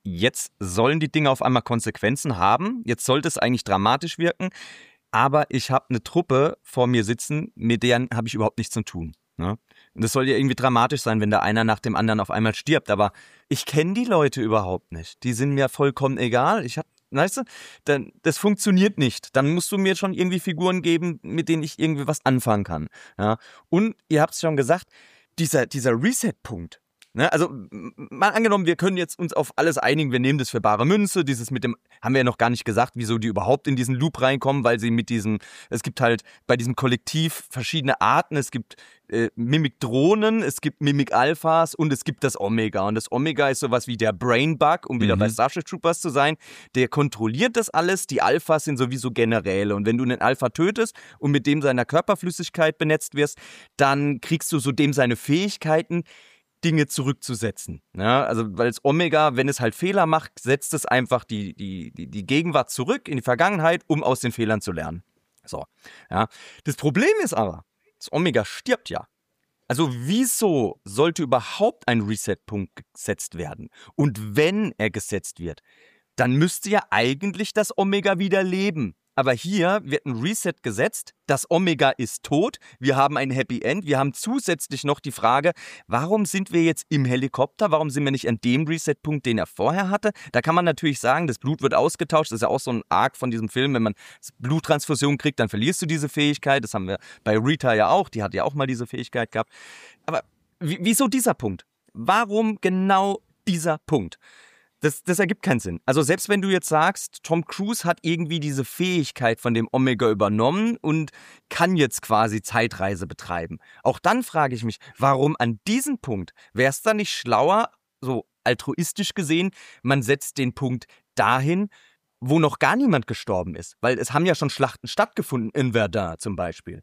jetzt sollen die Dinge auf einmal Konsequenzen haben, jetzt sollte es eigentlich dramatisch wirken, aber ich habe eine Truppe vor mir sitzen, mit deren habe ich überhaupt nichts zu tun. Ne? Und das soll ja irgendwie dramatisch sein, wenn da einer nach dem anderen auf einmal stirbt, aber ich kenne die Leute überhaupt nicht. Die sind mir vollkommen egal. Weißt du, das funktioniert nicht. Dann musst du mir schon irgendwie Figuren geben, mit denen ich irgendwie was anfangen kann. Ja? Und ihr habt es schon gesagt, dieser Reset-Punkt. Ne? Also mal angenommen, wir können jetzt uns auf alles einigen, wir nehmen das für bare Münze, dieses mit dem, haben wir ja noch gar nicht gesagt, wieso die überhaupt in diesen Loop reinkommen, weil sie es gibt halt bei diesem Kollektiv verschiedene Arten, es gibt Mimik-Drohnen, es gibt Mimik-Alphas und es gibt das Omega. Und das Omega ist sowas wie der Brain-Bug, um wieder bei Starship Troopers zu sein, der kontrolliert das alles, die Alphas sind sowieso Generäle und wenn du einen Alpha tötest und mit dem seiner Körperflüssigkeit benetzt wirst, dann kriegst du so dem seine Fähigkeiten, Dinge zurückzusetzen. Ja, also weil das Omega, wenn es halt Fehler macht, setzt es einfach die Gegenwart zurück in die Vergangenheit, um aus den Fehlern zu lernen. So, ja. Das Problem ist aber, das Omega stirbt ja. Also wieso sollte überhaupt ein Reset-Punkt gesetzt werden? Und wenn er gesetzt wird, dann müsste ja eigentlich das Omega wieder leben. Aber hier wird ein Reset gesetzt, das Omega ist tot, wir haben ein Happy End, wir haben zusätzlich noch die Frage, warum sind wir jetzt im Helikopter, warum sind wir nicht an dem Reset-Punkt, den er vorher hatte? Da kann man natürlich sagen, das Blut wird ausgetauscht, das ist ja auch so ein Arc von diesem Film, wenn man Bluttransfusion kriegt, dann verlierst du diese Fähigkeit, das haben wir bei Rita ja auch, die hat ja auch mal diese Fähigkeit gehabt. Aber wieso dieser Punkt? Warum genau dieser Punkt? Das ergibt keinen Sinn. Also selbst wenn du jetzt sagst, Tom Cruise hat irgendwie diese Fähigkeit von dem Omega übernommen und kann jetzt quasi Zeitreise betreiben. Auch dann frage ich mich, warum an diesem Punkt wäre es dann nicht schlauer, so altruistisch gesehen, man setzt den Punkt dahin, wo noch gar niemand gestorben ist. Weil es haben ja schon Schlachten stattgefunden in Verdun zum Beispiel.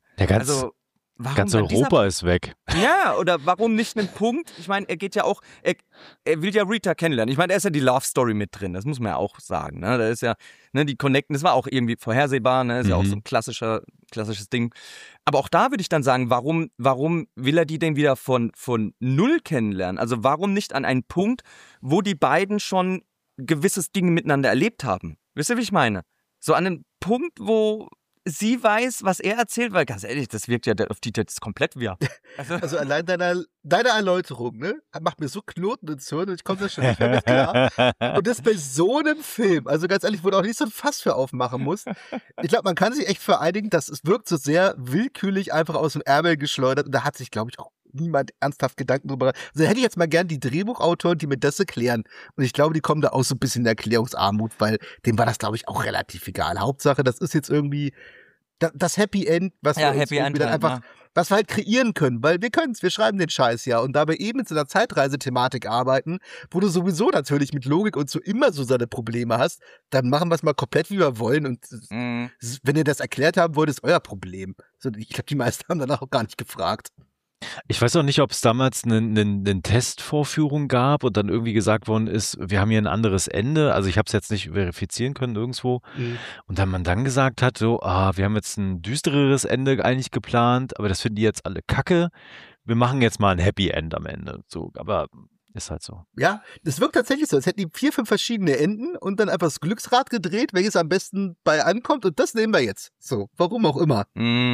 Ganz Europa ist weg. Ja, oder warum nicht einen Punkt? Ich meine, er geht ja auch, er will ja Rita kennenlernen. Ich meine, da ist ja die Love Story mit drin, das muss man ja auch sagen. Ne? Da ist ja, ne, die Connecten, das war auch irgendwie vorhersehbar, ne? Ist ja auch so ein klassisches Ding. Aber auch da würde ich dann sagen, warum will er die denn wieder von null kennenlernen? Also warum nicht an einen Punkt, wo die beiden schon gewisses Ding miteinander erlebt haben? Wisst ihr, wie ich meine? So an einem Punkt, wo sie weiß, was er erzählt, weil ganz ehrlich, das wirkt ja auf die jetzt komplett wirr. Also allein deine Erläuterung, ne, macht mir so Knoten ins Hirn und ich komme da schon nicht mehr mit klar. Und das bei so einem Film, also ganz ehrlich, wo du auch nicht so ein Fass für aufmachen musst. Ich glaube, man kann sich echt vereinigen, dass es wirkt so sehr willkürlich einfach aus dem Ärmel geschleudert und da hat sich, glaube ich, auch niemand ernsthaft Gedanken drüber. Also hätte ich jetzt mal gern die Drehbuchautoren, die mir das erklären. Und ich glaube, die kommen da auch so ein bisschen in Erklärungsarmut, weil dem war das, glaube ich, auch relativ egal. Hauptsache, das ist jetzt irgendwie das Happy End, was wir uns irgendwie dann einfach, was wir halt kreieren können, weil wir können's, wir schreiben den Scheiß ja und dabei eben in so einer Zeitreisethematik arbeiten, wo du sowieso natürlich mit Logik und so immer so seine Probleme hast, dann machen wir es mal komplett, wie wir wollen und wenn ihr das erklärt haben wollt, ist euer Problem. So, ich glaube, die meisten haben danach auch gar nicht gefragt. Ich weiß auch nicht, ob es damals eine Testvorführung gab und dann irgendwie gesagt worden ist, wir haben hier ein anderes Ende. Also ich habe es jetzt nicht verifizieren können irgendwo. Und dann man dann gesagt hat, so, wir haben jetzt ein düstereres Ende eigentlich geplant, aber das finden die jetzt alle kacke. Wir machen jetzt mal ein Happy End am Ende. So, aber ist halt so. Ja, das wirkt tatsächlich so, als hätten die 4, 5 verschiedene Enden und dann einfach das Glücksrad gedreht, welches am besten bei ankommt und das nehmen wir jetzt. So, warum auch immer.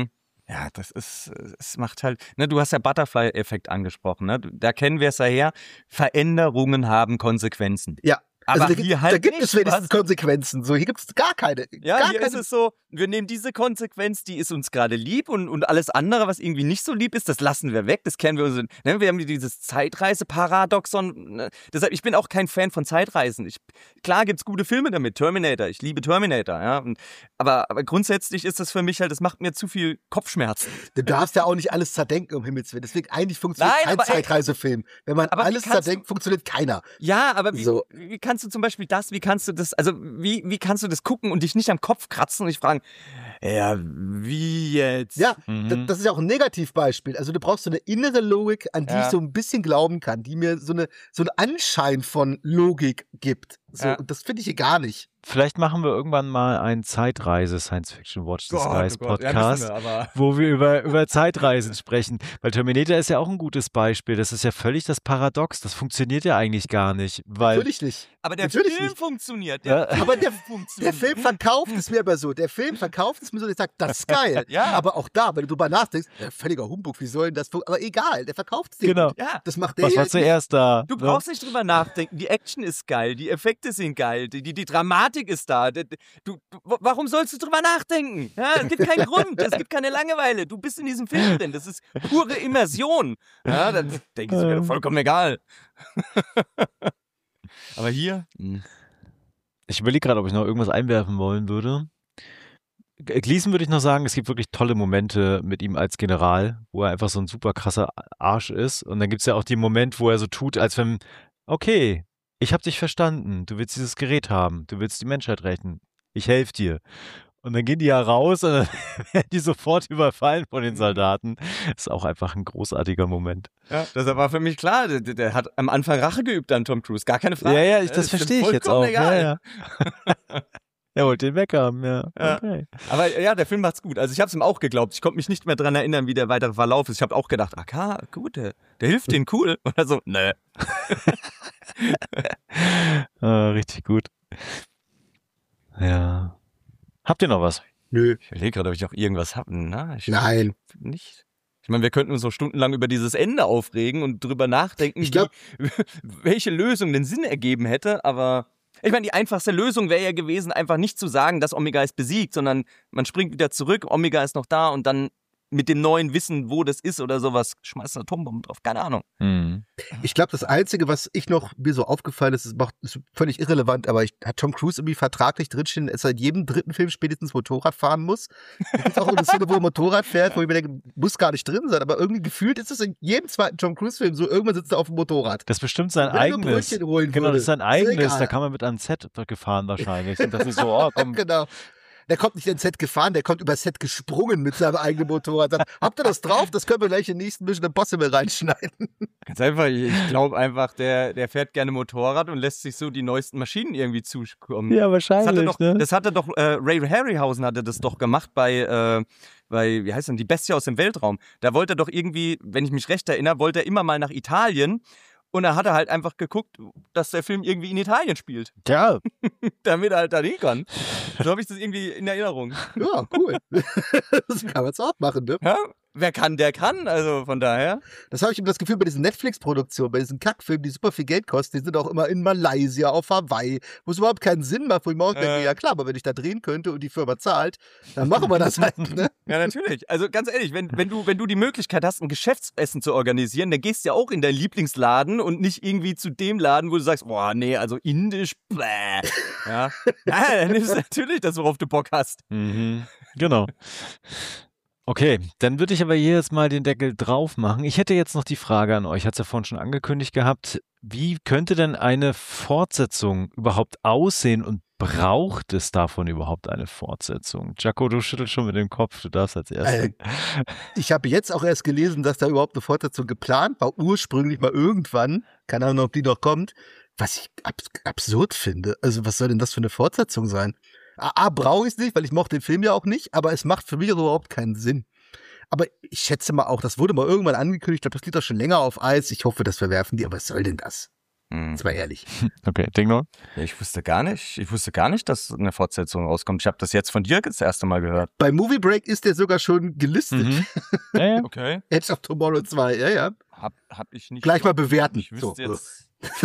Ja, es macht halt, ne, du hast ja Butterfly-Effekt angesprochen, ne? Da kennen wir es ja her. Veränderungen haben Konsequenzen. Ja. Aber also hier halt da gibt es wenigstens Konsequenzen. So, hier gibt es gar keine. Ja, hier ist es so, wir nehmen diese Konsequenz, die ist uns gerade lieb und alles andere, was irgendwie nicht so lieb ist, das lassen wir weg. Das kennen wir uns. Ne? Wir haben dieses Zeitreise-Paradoxon. Ne? Deshalb, ich bin auch kein Fan von Zeitreisen. Klar gibt's gute Filme damit, Terminator. Ich liebe Terminator. Ja? Aber grundsätzlich ist das für mich halt, das macht mir zu viel Kopfschmerzen. Du darfst ja auch nicht alles zerdenken, um Himmels Willen. Deswegen eigentlich funktioniert kein Zeitreisefilm. Wenn man alles zerdenkt, funktioniert keiner. Ja, aber wie kannst du zum Beispiel wie kannst du das gucken und dich nicht am Kopf kratzen und dich fragen, ja, wie jetzt? Ja, das ist ja auch ein Negativbeispiel. Also du brauchst so eine innere Logik, an die ich so ein bisschen glauben kann, die mir so einen Anschein von Logik gibt. So, und das finde ich hier gar nicht. Vielleicht machen wir irgendwann mal einen Zeitreise-Science-Fiction-Watch the Skies-Podcast, Ja, müssen wir, aber wo wir über Zeitreisen sprechen. Weil Terminator ist ja auch ein gutes Beispiel. Das ist ja völlig das Paradox. Das funktioniert ja eigentlich gar nicht. Weil Natürlich nicht. Aber der Natürlich Film nicht. funktioniert. Aber der funktioniert. Film verkauft es mir aber so. Der Film verkauft es mir so, dass ich sage, das ist geil. Ja. Aber auch da, wenn du drüber nachdenkst, völliger Humbug, wie soll denn das funktionieren? Aber egal, der verkauft es dir. Genau. gut. Ja. Das macht der was war hier zuerst da? Du brauchst nicht drüber nachdenken. Die Action ist geil, die Effekte sind geil, die Dramatik ist da. Warum sollst du drüber nachdenken? Ja, es gibt keinen Grund, es gibt keine Langeweile. Du bist in diesem Film drin. Das ist pure Immersion. Ja, dann denke ich, ist mir doch vollkommen egal. Aber hier? Ich überlege gerade, ob ich noch irgendwas einwerfen wollen würde. Gleason würde ich noch sagen, es gibt wirklich tolle Momente mit ihm als General, wo er einfach so ein super krasser Arsch ist. Und dann gibt es ja auch den Moment, wo er so tut, als wenn, okay, ich habe dich verstanden, du willst dieses Gerät haben, du willst die Menschheit retten, ich helfe dir. Und dann gehen die ja raus und dann werden die sofort überfallen von den Soldaten. Das ist auch einfach ein großartiger Moment. Ja, das war für mich klar. Der hat am Anfang Rache geübt an Tom Cruise, gar keine Frage. Ja, das verstehe ich jetzt auch. Egal. Ja. Er wollte den weghaben, ja. Ja. Okay. Aber ja, der Film macht's gut. Also ich habe es ihm auch geglaubt. Ich konnte mich nicht mehr dran erinnern, wie der weitere Verlauf ist. Ich habe auch gedacht, gut, der hilft denen, cool. Und er so, nö. Richtig gut. Ja. Habt ihr noch was? Nö. Ich überlege gerade, ob ich noch irgendwas habe. Nein. Nicht. Ich meine, wir könnten uns so stundenlang über dieses Ende aufregen und drüber nachdenken, Ich glaub- welche Lösung den Sinn ergeben hätte, aber ich meine, die einfachste Lösung wäre ja gewesen, einfach nicht zu sagen, dass Omega ist besiegt, sondern man springt wieder zurück, Omega ist noch da und dann mit dem neuen Wissen, wo das ist oder sowas, schmeißt eine Atombombe drauf, keine Ahnung. Mhm. Ich glaube, das Einzige, was mir so aufgefallen ist, ist völlig irrelevant, aber hat Tom Cruise irgendwie vertraglich drinstehen, dass er in jedem dritten Film spätestens Motorrad fahren muss. Da gibt auch eine Szene, wo er Motorrad fährt, wo ich mir denke, muss gar nicht drin sein, aber irgendwie gefühlt ist es in jedem zweiten Tom Cruise-Film so, irgendwann sitzt er auf dem Motorrad. Das ist bestimmt sein Wenn er nur eigenes. Brötchen holen Genau, das ist sein würde. Ist eigenes. egal. Da kann man mit einem Set gefahren wahrscheinlich. Und das ist so, oh komm. Genau. Der kommt nicht ins Set gefahren, der kommt über das Set gesprungen mit seinem eigenen Motorrad. Sagt, habt ihr das drauf? Das können wir gleich in den nächsten Mission Impossible reinschneiden. Ganz einfach, ich glaube einfach, der fährt gerne Motorrad und lässt sich so die neuesten Maschinen irgendwie zukommen. Ja, Das wahrscheinlich. hatte doch Ray Harryhausen hatte das doch gemacht bei wie heißt denn, die Bestie aus dem Weltraum. Da wollte er doch irgendwie, wenn ich mich recht erinnere, wollte er immer mal nach Italien und da hat er halt einfach geguckt, dass der Film irgendwie in Italien spielt, Ja, damit er halt da hin kann. So habe ich das irgendwie in Erinnerung. Ja, cool. Das kann man jetzt auch machen, ne? Ja? Wer kann, der kann, also von daher. Das habe ich immer das Gefühl bei diesen Netflix-Produktionen, bei diesen Kackfilmen, die super viel Geld kosten, die sind auch immer in Malaysia, auf Hawaii, wo es überhaupt keinen Sinn macht, wo ich mir auch denke, ja klar, aber wenn ich da drehen könnte und die Firma zahlt, dann machen wir das halt, ne? Ja, natürlich. Also ganz ehrlich, wenn du die Möglichkeit hast, ein Geschäftsessen zu organisieren, dann gehst du ja auch in deinen Lieblingsladen und nicht irgendwie zu dem Laden, wo du sagst, boah, nee, also indisch, bläh. Ja, dann nimmst du natürlich das, worauf du Bock hast. genau. Okay, dann würde ich aber hier jetzt mal den Deckel drauf machen. Ich hätte jetzt noch die Frage an euch, hat es ja vorhin schon angekündigt gehabt, wie könnte denn eine Fortsetzung überhaupt aussehen und braucht es davon überhaupt eine Fortsetzung? Jaco, du schüttelst schon mit dem Kopf, du darfst als Erster. Ich habe jetzt auch erst gelesen, dass da überhaupt eine Fortsetzung geplant war, ursprünglich mal irgendwann, keine Ahnung, ob die noch kommt, was ich absurd finde. Also was soll denn das für eine Fortsetzung sein? Brauche ich es nicht, weil ich mochte den Film ja auch nicht, aber es macht für mich überhaupt keinen Sinn. Aber ich schätze mal auch, das wurde mal irgendwann angekündigt, ich glaube, das liegt doch schon länger auf Eis. Ich hoffe, das verwerfen die, aber was soll denn das? Jetzt mal ehrlich. Okay, Ding Ja, ich wusste gar nicht, dass eine Fortsetzung rauskommt. Ich habe das jetzt von dir das erste Mal gehört. Bei Movie Break ist der sogar schon gelistet. Ja. Okay. Edge of Tomorrow 2, ja. Hab ich nicht. Gleich mal bewerten. Ich wüsste So. jetzt.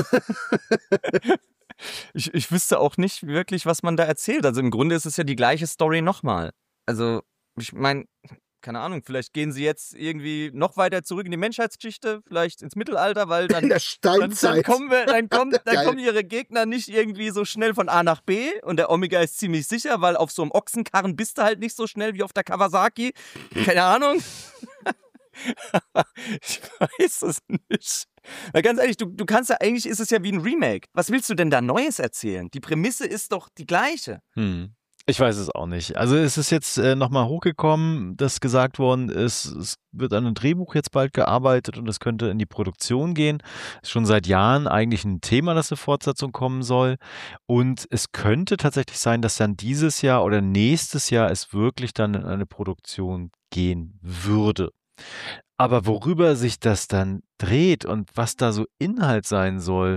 Ich wüsste auch nicht wirklich, was man da erzählt. Also im Grunde ist es ja die gleiche Story nochmal. Also, ich meine, keine Ahnung, vielleicht gehen sie jetzt irgendwie noch weiter zurück in die Menschheitsgeschichte, vielleicht ins Mittelalter, weil dann, In der dann Steinzeit. kommen Geil. ihre Gegner nicht irgendwie so schnell von A nach B und der Omega ist ziemlich sicher, weil auf so einem Ochsenkarren bist du halt nicht so schnell wie auf der Kawasaki. Keine Ahnung. Ich weiß es nicht. Weil ganz ehrlich, du kannst ja, eigentlich ist es ja wie ein Remake. Was willst du denn da Neues erzählen? Die Prämisse ist doch die gleiche. Ich weiß es auch nicht. Also es ist jetzt nochmal hochgekommen, dass gesagt worden ist, es wird an einem Drehbuch jetzt bald gearbeitet und es könnte in die Produktion gehen. Ist schon seit Jahren eigentlich ein Thema, dass eine Fortsetzung kommen soll. Und es könnte tatsächlich sein, dass dann dieses Jahr oder nächstes Jahr es wirklich dann in eine Produktion gehen würde. Aber worüber sich das dann dreht und was da so Inhalt sein soll,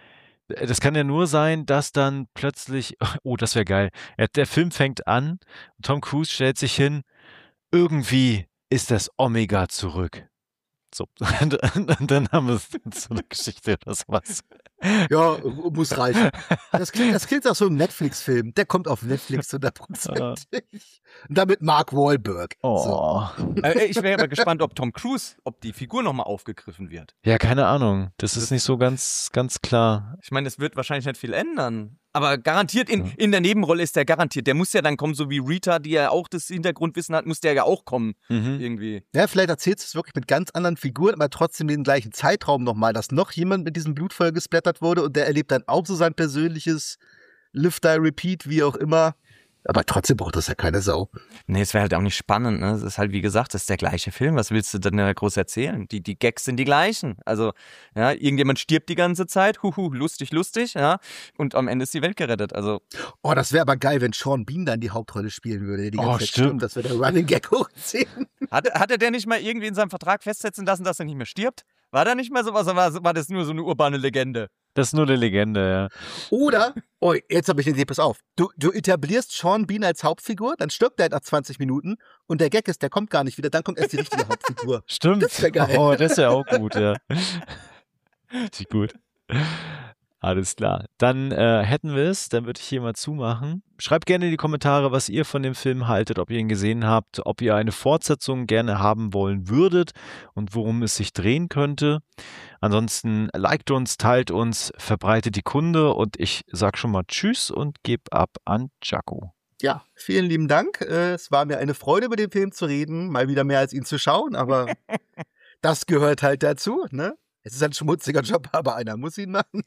das kann ja nur sein, dass dann plötzlich, oh, das wäre geil. Der Film fängt an, Tom Cruise stellt sich hin, irgendwie ist das Omega zurück. So, und dann haben wir so eine Geschichte oder sowas. Ja, muss reichen. Das klingt nach so einem Netflix-Film. Der kommt auf Netflix 100%. Und damit Mark Wahlberg. Oh. So. Ich wäre aber gespannt, ob die Figur nochmal aufgegriffen wird. Ja, keine Ahnung. Das ist nicht so ganz klar. Ich meine, es wird wahrscheinlich nicht viel ändern. Aber garantiert, in der Nebenrolle ist der garantiert. Der muss ja dann kommen, so wie Rita, die ja auch das Hintergrundwissen hat, muss der ja auch kommen. Irgendwie. Ja, vielleicht erzählst du es wirklich mit ganz anderen Figuren, aber trotzdem den gleichen Zeitraum nochmal, dass noch jemand mit diesem Blutfeuer gesplattert wurde und der erlebt dann auch so sein persönliches Live, Die, Repeat, wie auch immer. Aber trotzdem braucht das ja keine Sau. Nee, es wäre halt auch nicht spannend, ne? Es ist halt, wie gesagt, das ist der gleiche Film. Was willst du denn da groß erzählen? Die Gags sind die gleichen. Also, ja, irgendjemand stirbt die ganze Zeit, lustig, ja. Und am Ende ist die Welt gerettet, also. Oh, das wäre aber geil, wenn Sean Bean dann die Hauptrolle spielen würde. Der die ganze Zeit stimmt. Das wäre der Running Gag hochziehen. Hatte der nicht mal irgendwie in seinem Vertrag festsetzen lassen, dass er nicht mehr stirbt? War da nicht mal sowas, oder war das nur so eine urbane Legende? Das ist nur eine Legende, ja. Oder, jetzt habe ich eine Idee, pass auf. Du etablierst Sean Bean als Hauptfigur, dann stirbt er nach 20 Minuten und der Gag ist, der kommt gar nicht wieder, dann kommt erst die richtige Hauptfigur. Stimmt. Das wäre geil. Oh, das wäre auch gut, ja. Sieht gut. Alles klar. Dann hätten wir es. Dann würde ich hier mal zumachen. Schreibt gerne in die Kommentare, was ihr von dem Film haltet, ob ihr ihn gesehen habt, ob ihr eine Fortsetzung gerne haben wollen würdet und worum es sich drehen könnte. Ansonsten liked uns, teilt uns, verbreitet die Kunde und ich sag schon mal Tschüss und gebe ab an Jaco. Ja, vielen lieben Dank. Es war mir eine Freude, über den Film zu reden. Mal wieder mehr als ihn zu schauen, aber das gehört halt dazu, ne? Es ist ein schmutziger Job, aber einer muss ihn machen.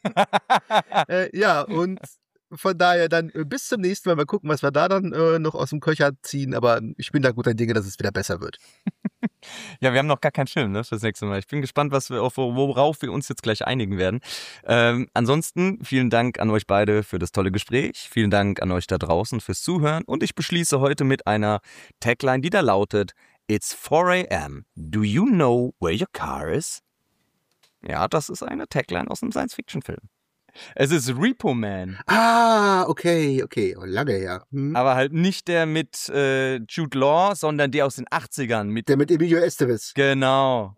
Ja, und von daher dann bis zum nächsten Mal. Mal gucken, was wir da dann noch aus dem Köcher ziehen. Aber ich bin da guter Dinge, dass es wieder besser wird. Ja, wir haben noch gar keinen Film, ne, fürs nächste Mal. Ich bin gespannt, worauf wir uns jetzt gleich einigen werden. Ansonsten vielen Dank an euch beide für das tolle Gespräch. Vielen Dank an euch da draußen fürs Zuhören. Und ich beschließe heute mit einer Tagline, die da lautet: It's 4 a.m. Do you know where your car is? Ja, das ist eine Tagline aus einem Science-Fiction-Film. Es ist Repo Man. Ah, okay. Lange her. Aber halt nicht der mit Jude Law, sondern der aus den 80ern. Der mit Emilio Estevez. Genau.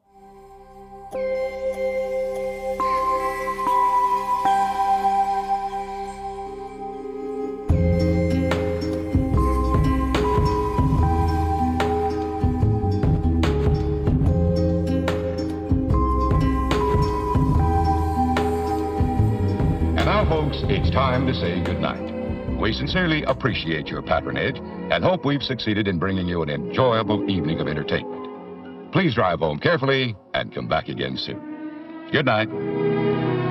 Folks, it's time to say goodnight. We sincerely appreciate your patronage and hope we've succeeded in bringing you an enjoyable evening of entertainment. Please drive home carefully and come back again soon. Good night.